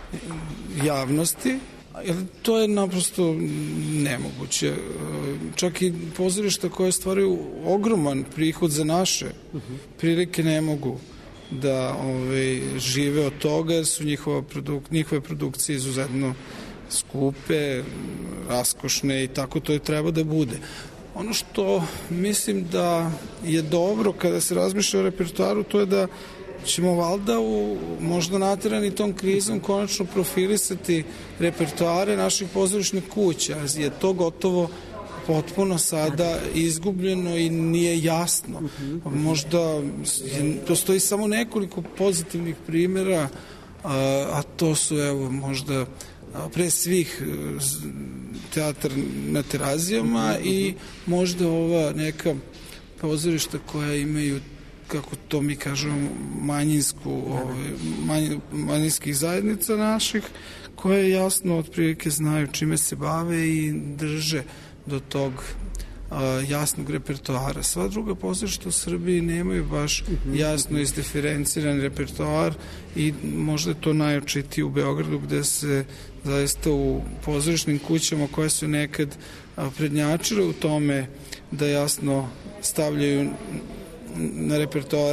javnosti. To je naprosto nemoguće. Čak i pozorišta koje stvaraju ogroman prihod za naše prilike ne mogu da ove, žive od toga, jer su njihova produk, njihove produkcije izuzetno skupe, raskošne i tako to je treba da bude. Ono što mislim da je dobro kada se razmišlja o repertoaru, to je da ćemo valjda u, možda naterani tom krizom konačno profilisati repertoare naših pozorišnih kuća, je to gotovo potpuno sada izgubljeno i nije jasno. Možda je, postoji samo nekoliko pozitivnih primjera, a, a to su evo možda pre svih teatar na Terazijama i možda ova neka pozorišta koja imaju, kako to mi kažemo, manjinsku, ove, manj, manjinskih zajednica naših, koje jasno otprilike znaju čime se bave i drže do tog a, jasnog repertoara. Sva druga pozorišta u Srbiji nemaju baš jasno izdiferenciran repertoar i možda je to najočitije u Beogradu, gde se zaista u pozorišnim kućama koje su nekad a, prednjačile u tome da jasno stavljaju na repertoar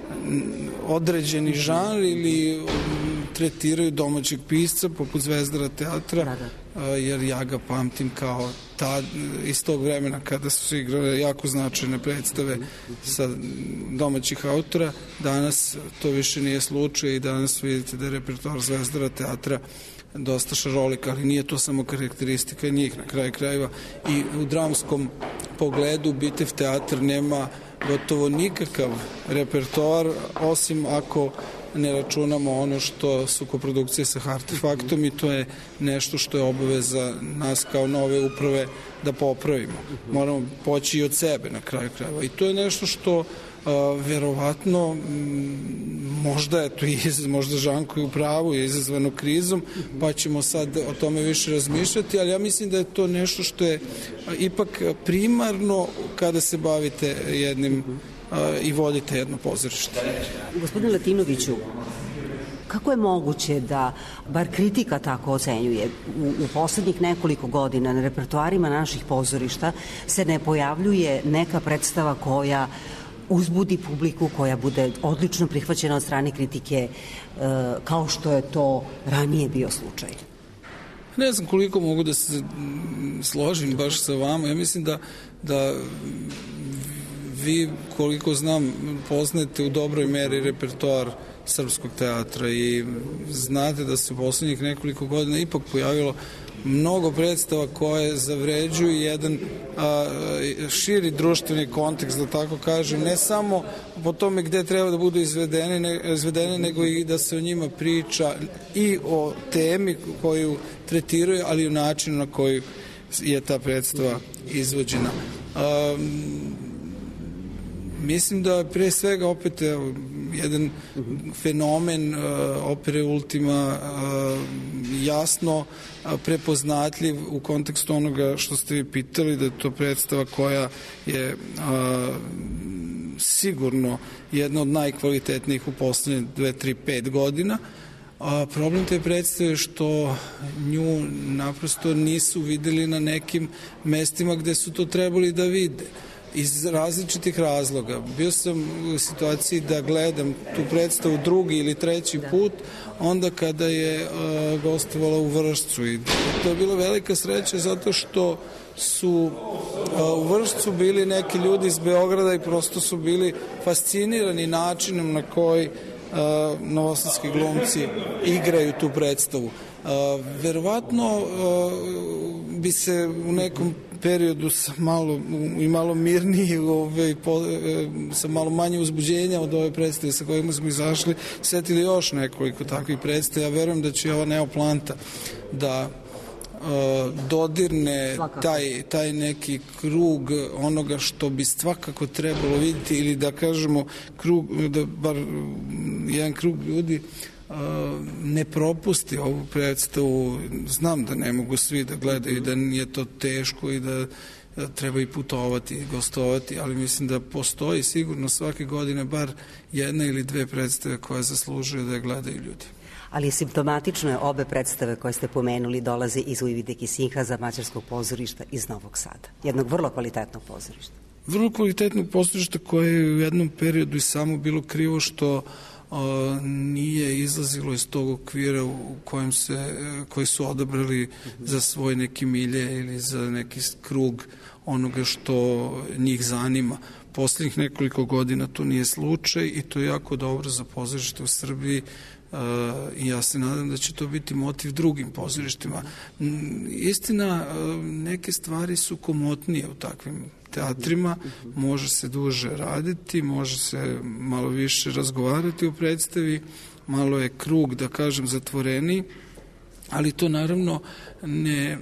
određeni žanr ili tretiraju domaćeg pisca poput Zvezdara teatra, da, da. Jer ja ga pamtim kao ta, iz tog vremena kada su se igrale jako značajne predstave sa domaćih autora. Danas to više nije slučaj i danas vidite da je repertoar Zvezdara teatra dosta šarolik, ali nije to samo karakteristika njih, na kraju krajeva i u dramskom pogledu Bitev teatr nema gotovo nikakav repertoar, osim ako ne računamo ono što su koprodukcije sa Artefaktom i to je nešto što je obaveza nas kao nove uprave da popravimo. Moramo poći i od sebe na kraju krajeva i to je nešto što Uh, verovatno m, možda je to iz, možda Žanko je u pravu, je izazvano krizom, pa ćemo sad o tome više razmišljati, ali ja mislim da je to nešto što je uh, ipak primarno kada se bavite jednim uh, i vodite jedno pozorište. Gospodine Latinoviću, kako je moguće da, bar kritika tako ocenjuje, u, u poslednjih nekoliko godina na repertoarima naših pozorišta se ne pojavljuje neka predstava koja uzbudi publiku, koja bude odlično prihvaćena od strane kritike, kao što je to ranije bio slučaj? Ne znam koliko mogu da se složim baš sa vama. Ja mislim da, da vi, koliko znam, poznajete u dobroj meri repertoar srpskog teatra i znate da se u poslednjih nekoliko godina ipak pojavilo mnogo predstava koje zavređuju jedan a, širi društveni kontekst, da tako kažem, ne samo po tome gde treba da budu izvedene, ne, izvedene, nego i da se o njima priča i o temi koju tretiraju, ali i o načinu na koji je ta predstava izvođena. A, mislim da pre svega opet evo, jedan fenomen uh, opere Ultima uh, jasno uh, prepoznatljiv u kontekstu onoga što ste vi pitali, da je to predstava koja je uh, sigurno jedna od najkvalitetnijih u poslednje dve, tri, pet godina. A problem te predstave je što nju naprosto nisu videli na nekim mestima gde su to trebali da vide. Iz različitih razloga. Bio sam u situaciji da gledam tu predstavu drugi ili treći put, onda kada je uh, gostovala u Vršcu. I to je bila velika sreća zato što su uh, u Vršcu bili neki ljudi iz Beograda i prosto su bili fascinirani načinom na koji uh, novosadski glumci igraju tu predstavu. Uh, verovatno uh, bi se u nekom periodu sa malo, i malo mirniji, ove, po, e, sa malo manje uzbuđenja od ove predstave sa kojima smo izašli, setili još nekoliko takvih predstava. Ja verujem da će ova Neoplanta da e, dodirne taj, taj neki krug onoga što bi svakako trebalo vidjeti, ili da kažemo krug, da bar jedan krug ljudi ne propusti ovu predstavu. Znam da ne mogu svi da gledaju, da je to teško i da treba i putovati i gostovati, ali mislim da postoji sigurno svake godine bar jedna ili dve predstave koje zaslužuju da je gledaju ljudi. Ali simptomatično je, obe predstave koje ste pomenuli dolaze iz Uvidek i Sinhaza, mađarskog pozorišta iz Novog Sada. Jednog vrlo kvalitetnog pozorišta. Vrlo kvalitetnog pozorišta koje je u jednom periodu i samo bilo krivo što O, nije izlazilo iz tog okvira u kojem se, koji su odabrali za svoj neki milje ili za neki krug onoga što njih zanima. Poslednjih nekoliko godina to nije slučaj i to je jako dobro za pozorište u Srbiji. Uh, i ja se nadam da će to biti motiv drugim pozorištima. Istina, uh, neke stvari su komotnije u takvim teatrima, može se duže raditi, može se malo više razgovarati u predstavi, malo je krug, da kažem, zatvoreni, ali to naravno ne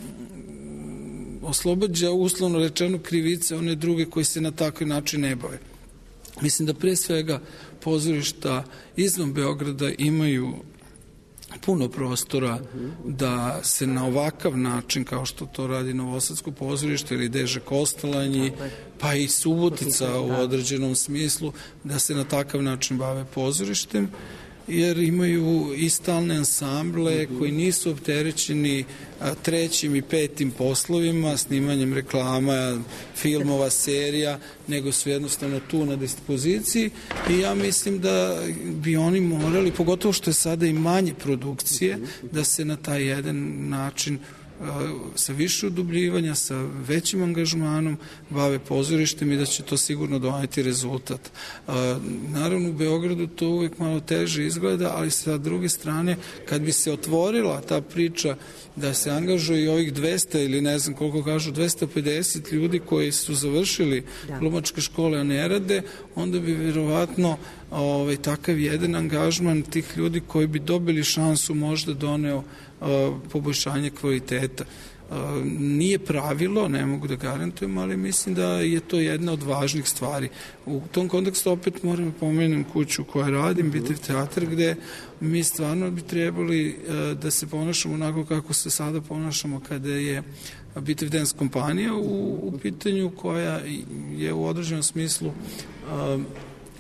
oslobađa, uslovno rečeno, krivice one druge koji se na takav način ne bave. Mislim da pre svega pozorišta izvan Beograda imaju puno prostora da se na ovakav način, kao što to radi Novosadsko pozorište ili Deže Kostalanji, pa i Subotica u određenom smislu, da se na takav način bave pozorištem, jer imaju i stalne ansamble koji nisu opterećeni trećim i petim poslovima, snimanjem reklama, filmova, serija, nego su jednostavno tu na dispoziciji i ja mislim da bi oni morali, pogotovo što je sada i manje produkcije, da se na taj jedan način sa više udubljivanja, sa većim angažmanom bave pozorištem i da će to sigurno doneti rezultat. Naravno, u Beogradu to uvek malo teže izgleda, ali sa druge strane, kad bi se otvorila ta priča da se angažuje i ovih dvesta ili ne znam koliko kažu, dvesta pedeset ljudi koji su završili glumačke škole, a ne rade, onda bi verovatno ovaj, takav jedan angažman tih ljudi koji bi dobili šansu možda doneo poboljšanje kvaliteta. Nije pravilo, ne mogu da garantujem, ali mislim da je to jedna od važnih stvari. U tom kontekstu opet moram pomenem kuću koja radim, Bitev teatr, gde mi stvarno bi trebali da se ponašamo onako kako se sada ponašamo kada je Bitev dance kompanija u, u pitanju, koja je u određenom smislu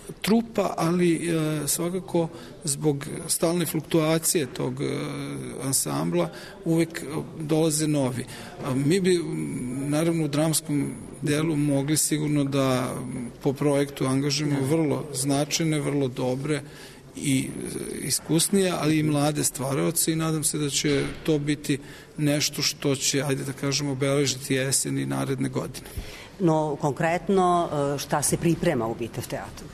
trupa, ali e, svakako zbog stalne fluktuacije tog e, ansambla uvek dolaze novi. A mi bi naravno u dramskom delu mogli sigurno da po projektu angažujemo vrlo značajne, vrlo dobre i iskusnije, ali i mlade stvaraoce i nadam se da će to biti nešto što će, ajde da kažemo, obeležiti jesen i naredne godine. No, konkretno, šta se priprema u Bitev teatru?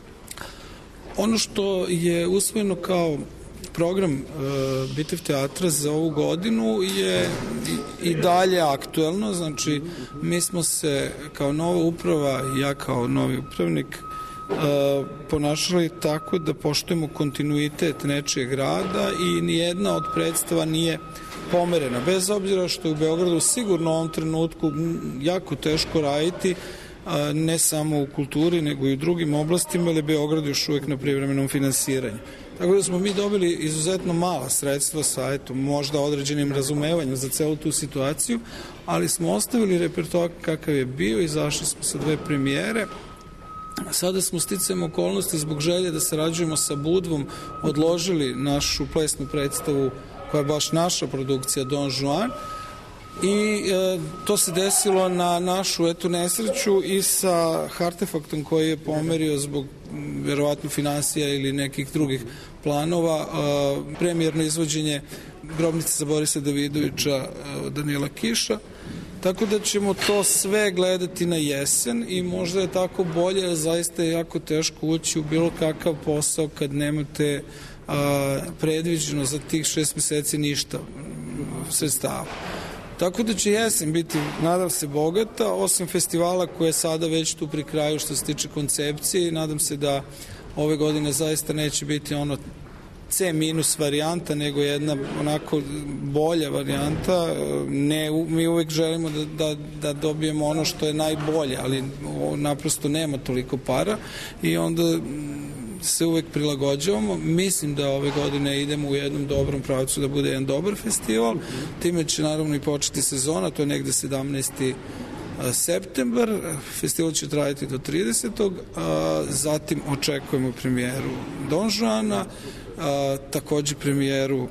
Ono što je usvojeno kao program e, Bitev teatra za ovu godinu je i, i dalje aktuelno, znači mi smo se kao nova uprava, ja kao novi upravnik, e, ponašali tako da poštujemo kontinuitet nečijeg rada i nijedna od predstava nije pomerena, bez obzira što je u Beogradu sigurno u ovom trenutku jako teško raditi, ne samo u kulturi, nego i u drugim oblastima, ali Beograd još uvek na privremenom finansiranju. Tako da smo mi dobili izuzetno mala sredstva sa, eto, možda određenim razumevanjem za celu tu situaciju, ali smo ostavili repertoar kakav je bio, izašli smo sa dve premijere. Sada smo sticajem okolnosti zbog želje da sarađujemo sa Budvom odložili našu plesnu predstavu koja je baš naša produkcija Don Juan i e, to se desilo na našu eto nesreću i sa Hartefaktom koji je pomerio zbog verovatno finansija ili nekih drugih planova e, premijerno izvođenje Grobnice za Borisa Davidovića e, Danila Kiša. Tako da ćemo to sve gledati na jesen i možda je tako bolje, jer zaista je jako teško ući u bilo kakav posao kad nemate a, predviđeno za tih šest meseci ništa sredstava. Tako da će jesen biti, nadam se, bogata, osim festivala koje je sada već tu pri kraju što se tiče koncepcije i nadam se da ove godine zaista neće biti ono C minus varijanta, nego jedna onako bolja varijanta. Ne, mi uvek želimo da, da, da dobijemo ono što je najbolje, ali naprosto nema toliko para i onda se uvek prilagođavamo. Mislim da ove godine idemo u jednom dobrom pravcu da bude jedan dobar festival. Time će naravno i početi sezona, to je negde sedamnaesti septembar. Festival će trajati do tridesetog Zatim očekujemo premijeru Don Juana, a, takođe premijeru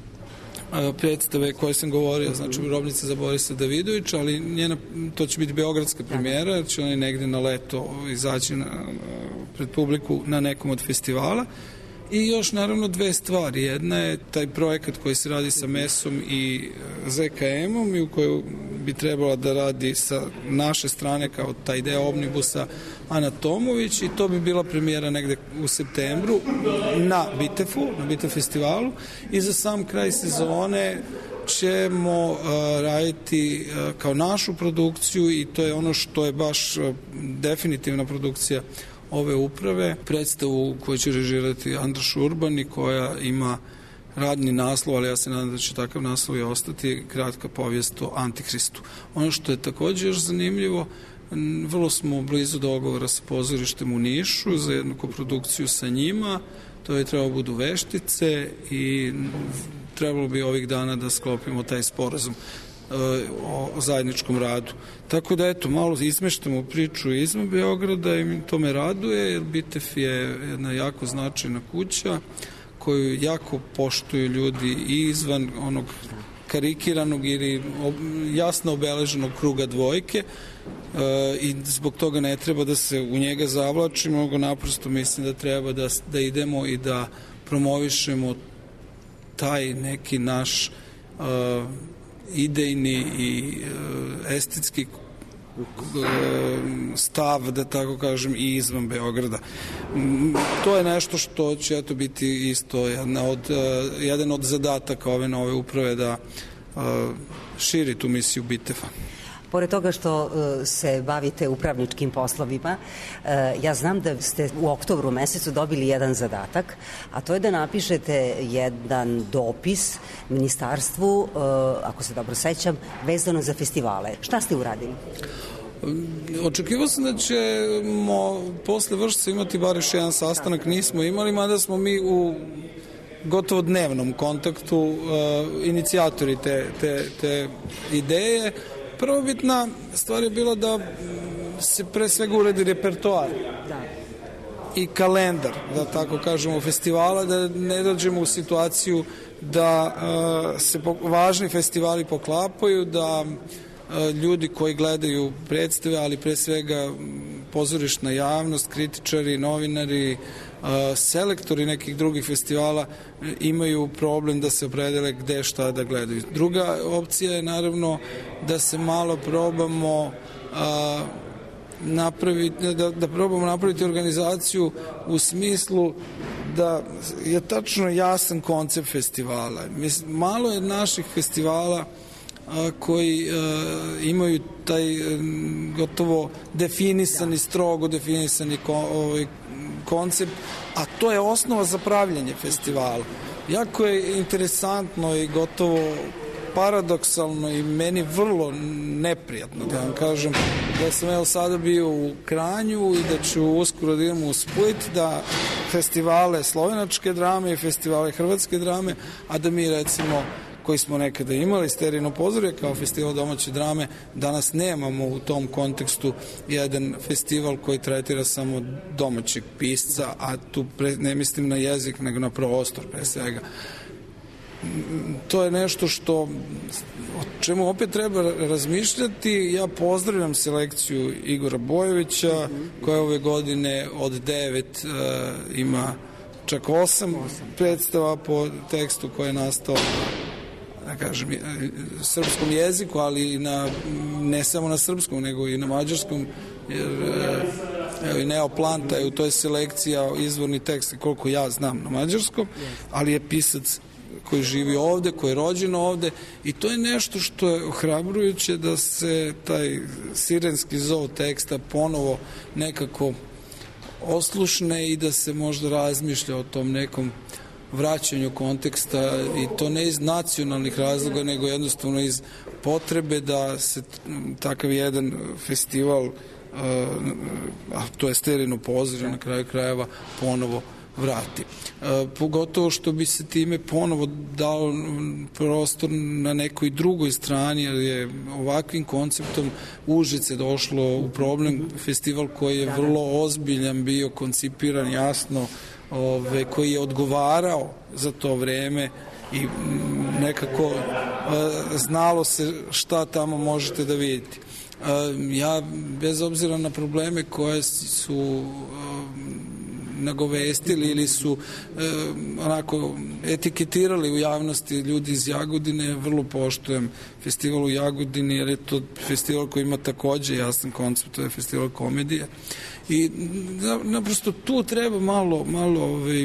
a, predstave koje sam govorio, znači Grobnica za Borisa Davidovića, ali njena, to će biti beogradska premijera, jer će oni negde na leto izaći na, pred publiku na nekom od festivala. I još naravno dve stvari. Jedna je taj projekat koji se radi sa Mesom i Z K M-om i u kojoj bi trebala da radi sa naše strane kao taj deo omnibusa Ana Tomović i to bi bila premijera negde u septembru na Bitefu, na Bitev festivalu i za sam kraj sezone ćemo uh, raditi uh, kao našu produkciju i to je ono što je baš uh, definitivna produkcija ove uprave, predstavu koju će režirati Andraš Urban i koja ima radni naslov, ali ja se nadam da će takav naslov i ostati, kratka povijest o Antihristu. Ono što je takođe još zanimljivo, vrlo smo blizu dogovora sa pozorištem u Nišu za jednu koprodukciju sa njima, to je trebalo budu veštice i trebalo bi ovih dana da sklopimo taj sporazum o zajedničkom radu. Tako da eto, malo izmeštamo priču izvan Beograda i to me raduje, jer Bitev je jedna jako značajna kuća koju jako poštuju ljudi i izvan onog karikiranog ili jasno obeleženog kruga dvojke e, i zbog toga ne treba da se u njega zavlačimo, nego naprosto mislim da treba da, da idemo i da promovišemo taj neki naš e, idejni i e, estetski stav, da tako kažem, i izvan Beograda. To je nešto što će eto biti isto jedna od, jedan od zadataka ove nove uprave da širi tu misiju Biteva. Pored toga što se bavite upravničkim poslovima, ja znam da ste u oktobru mesecu dobili jedan zadatak, a to je da napišete jedan dopis ministarstvu, ako se dobro sećam, vezano za festivale. Šta ste uradili? Očekivao sam da ćemo posle Vršca imati bar još jedan sastanak, nismo imali, mada smo mi u gotovo dnevnom kontaktu uh, inicijatori te, te, te ideje. Prvobitna stvar je bila da se pre svega uredi repertoar. Da. i kalendar, da tako kažemo, festivala, da ne dođemo u situaciju da uh, se po, važni festivali poklapaju, da uh, ljudi koji gledaju predstave, ali pre svega pozorišna javnost, kritičari, novinari, uh, selektori nekih drugih festivala imaju problem da se opredele gde šta da gledaju. Druga opcija je naravno da se malo probamo uh, napraviti, da, da probamo napraviti organizaciju u smislu da je tačno jasan koncept festivala. Mislim, malo je naših festivala a, koji a, imaju taj a, gotovo definisani, strogo definisani ko, ovaj, koncept, a to je osnova za pravljanje festivala. Jako je interesantno i gotovo paradoksalno i meni vrlo neprijatno, da vam kažem, da sam evo sada bio u Kranju i da ću uskoro da idem u Split, da festivale slovenačke drame i festivale hrvatske drame, a da mi recimo koji smo nekada imali Sterijino pozorje kao festival domaće drame, danas nemamo u tom kontekstu jedan festival koji tretira samo domaćeg pisca, a tu pre, ne mislim na jezik nego na prostor pre svega. To je nešto što o čemu opet treba razmišljati. Ja pozdravljam selekciju Igora Bojovića koja ove godine od devet uh, ima čak osam predstava po tekstu koji je nastao da kažem srpskom jeziku, ali na, ne samo na srpskom nego i na mađarskom, jer evo i Neo Planta je u toj selekciji izvorni tekst koliko ja znam na mađarskom, ali je pisac koji živi ovde, koji je rođen ovde i to je nešto što je ohrabrujuće da se taj sirenski zov teksta ponovo nekako oslušne i da se možda razmišlja o tom nekom vraćanju konteksta i to ne iz nacionalnih razloga nego jednostavno iz potrebe da se takav jedan festival, a to je Sterijino pozorje na kraju krajeva, ponovo vrati. E, pogotovo što bi se time ponovo dao prostor na nekoj drugoj strani, jer je ovakvim konceptom Užice došlo u problem, festival koji je vrlo ozbiljan bio, koncipiran jasno, ove, koji je odgovarao za to vreme i nekako e, znalo se šta tamo možete da vidite. E, ja, bez obzira na probleme koje su e, nagovestili ili su e, onako etiketirali u javnosti ljudi iz Jagodine, vrlo poštujem festival u Jagodini jer je to festival koji ima takođe jasan koncept, to je festival komedije i naprosto tu treba malo, malo ovaj, e,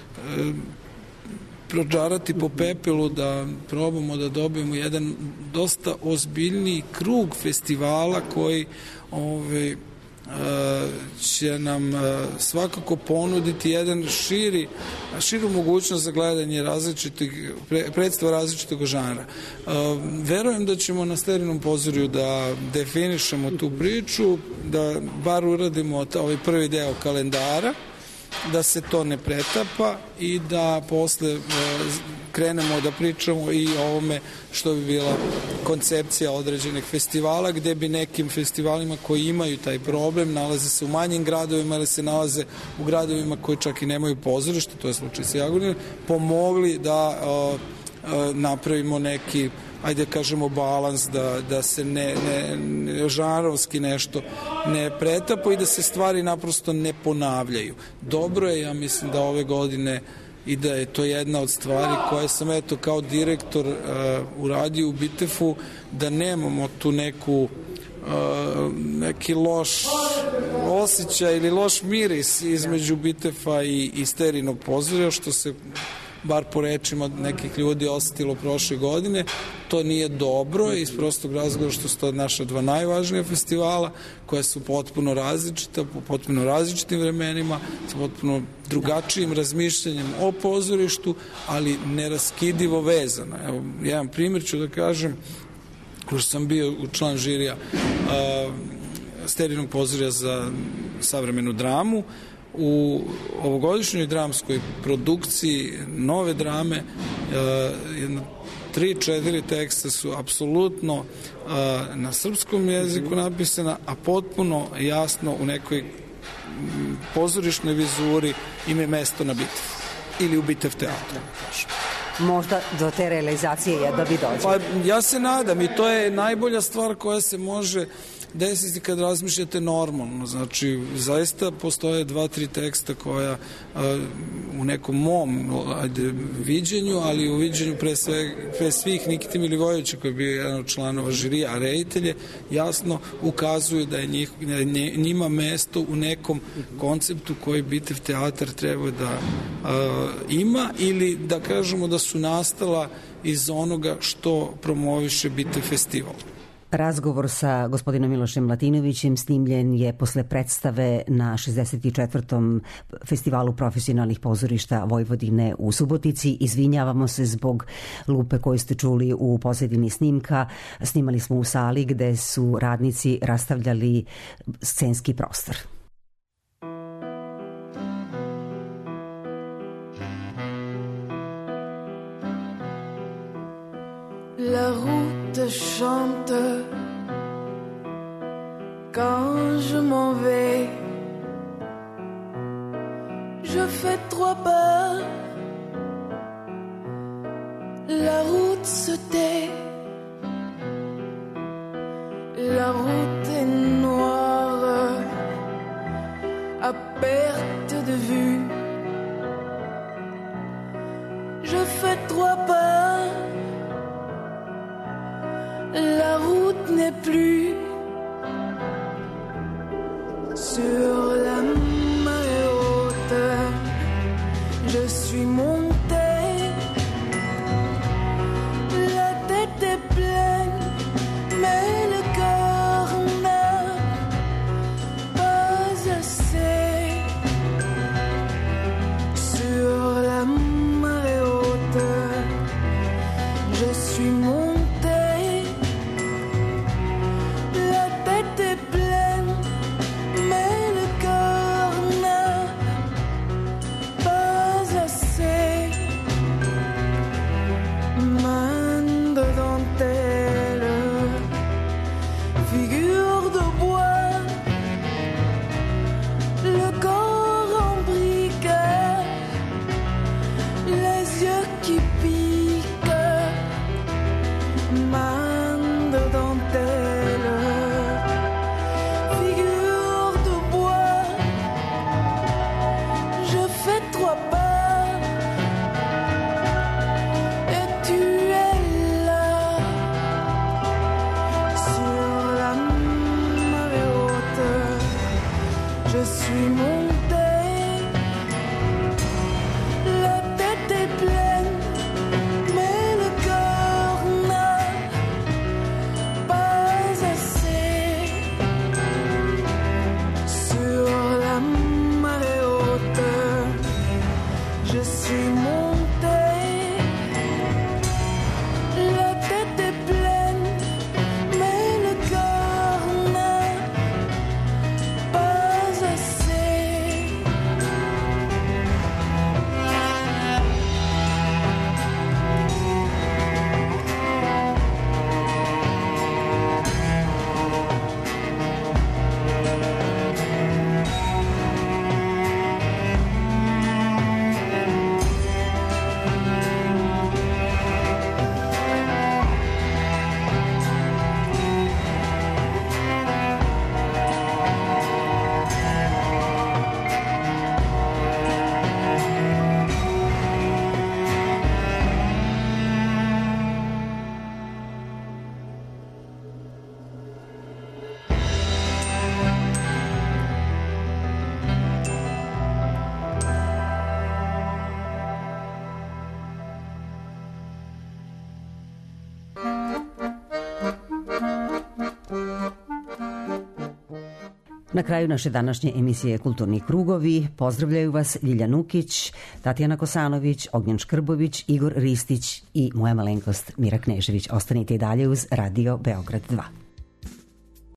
prođarati po pepelu da probamo da dobijemo jedan dosta ozbiljniji krug festivala koji ovaj, će nam svakako ponuditi jedan širi, širu mogućnost za gledanje različitih predstava različitog žanra. Verujem da ćemo na Sterinom pozorju da definišemo tu priču, da bar uradimo ovaj prvi deo kalendara, da se to ne pretapa i da posle krenemo da pričamo i o ovome što bi bila koncepcija određenih festivala, gde bi nekim festivalima koji imaju taj problem, nalaze se u manjim gradovima ili se nalaze u gradovima koji čak i nemaju pozorište, to je slučaj sa Jagodinom, pomogli da o, o, napravimo neki, ajde kažemo, balans, da, da se ne, ne, ne žanrovski nešto ne pretapa i da se stvari naprosto ne ponavljaju. Dobro je, ja mislim da ove godine i da je to jedna od stvari koje sam eto kao direktor uh, uradio u Bitefu, da nemamo tu neku uh, neki loš osjećaj ili loš miris između Bitefa i, i Sterinog pozorja, što se bar po rečima nekih ljudi osetilo prošle godine. To nije dobro iz prostog razloga što su to naša dva najvažnija festivala koja su potpuno različita, po potpuno različitim vremenima, sa potpuno drugačijim razmišljanjem o pozorištu, ali neraskidivo vezana. Evo, jedan primjer ću da kažem, ko što sam bio u član žirija uh, Sterinog pozorja za savremenu dramu, u ovogodišnjoj dramskoj produkciji nove drame jedno tri, četiri teksta su apsolutno na srpskom jeziku napisana, a potpuno jasno u nekoj pozorišnoj vizuri im je mesto na Bitev ili u Bitev teatru. Možda do te realizacije jedno bi dođe. Pa ja se nadam i to je najbolja stvar koja se može desiti kad razmišljate normalno. Znači, zaista postoje dva, tri teksta koja a, u nekom mom ajde, viđenju, ali u viđenju pre, sve, pre svih Nikite Milivojevića, koji je bio jedan od članova žirija, a reditelje, jasno ukazuju da je njih, njima mesto u nekom konceptu koji Bitev teatar treba da a, ima, ili da kažemo da su nastala iz onoga što promoviše Bitev festival. Razgovor sa gospodinom Milošem Latinovićem snimljen je posle predstave na šezdeset četvrtom festivalu profesionalnih pozorišta Vojvodine u Subotici. Izvinjavamo se zbog lupe koju ste čuli u pozadini snimka. Snimali smo u sali gde su radnici rastavljali scenski prostor. La route chante quand je m'en vais. Je fais trois pas, la route se tait. La route est noire à perte de vue. Je fais trois pas, la route n'est plus. Sur la marée haute, je suis montée. La tête est pleine, mais le cœur n'a pas assez. Sur la marée haute, je suis montée. Na kraju naše današnje emisije Kulturni krugovi pozdravljaju vas Ljilja Nukić, Tatjana Kosanović, Ognjen Škrbović, Igor Ristić i moja malenkost Mira Knežević. Ostanite i dalje uz Radio Beograd dva.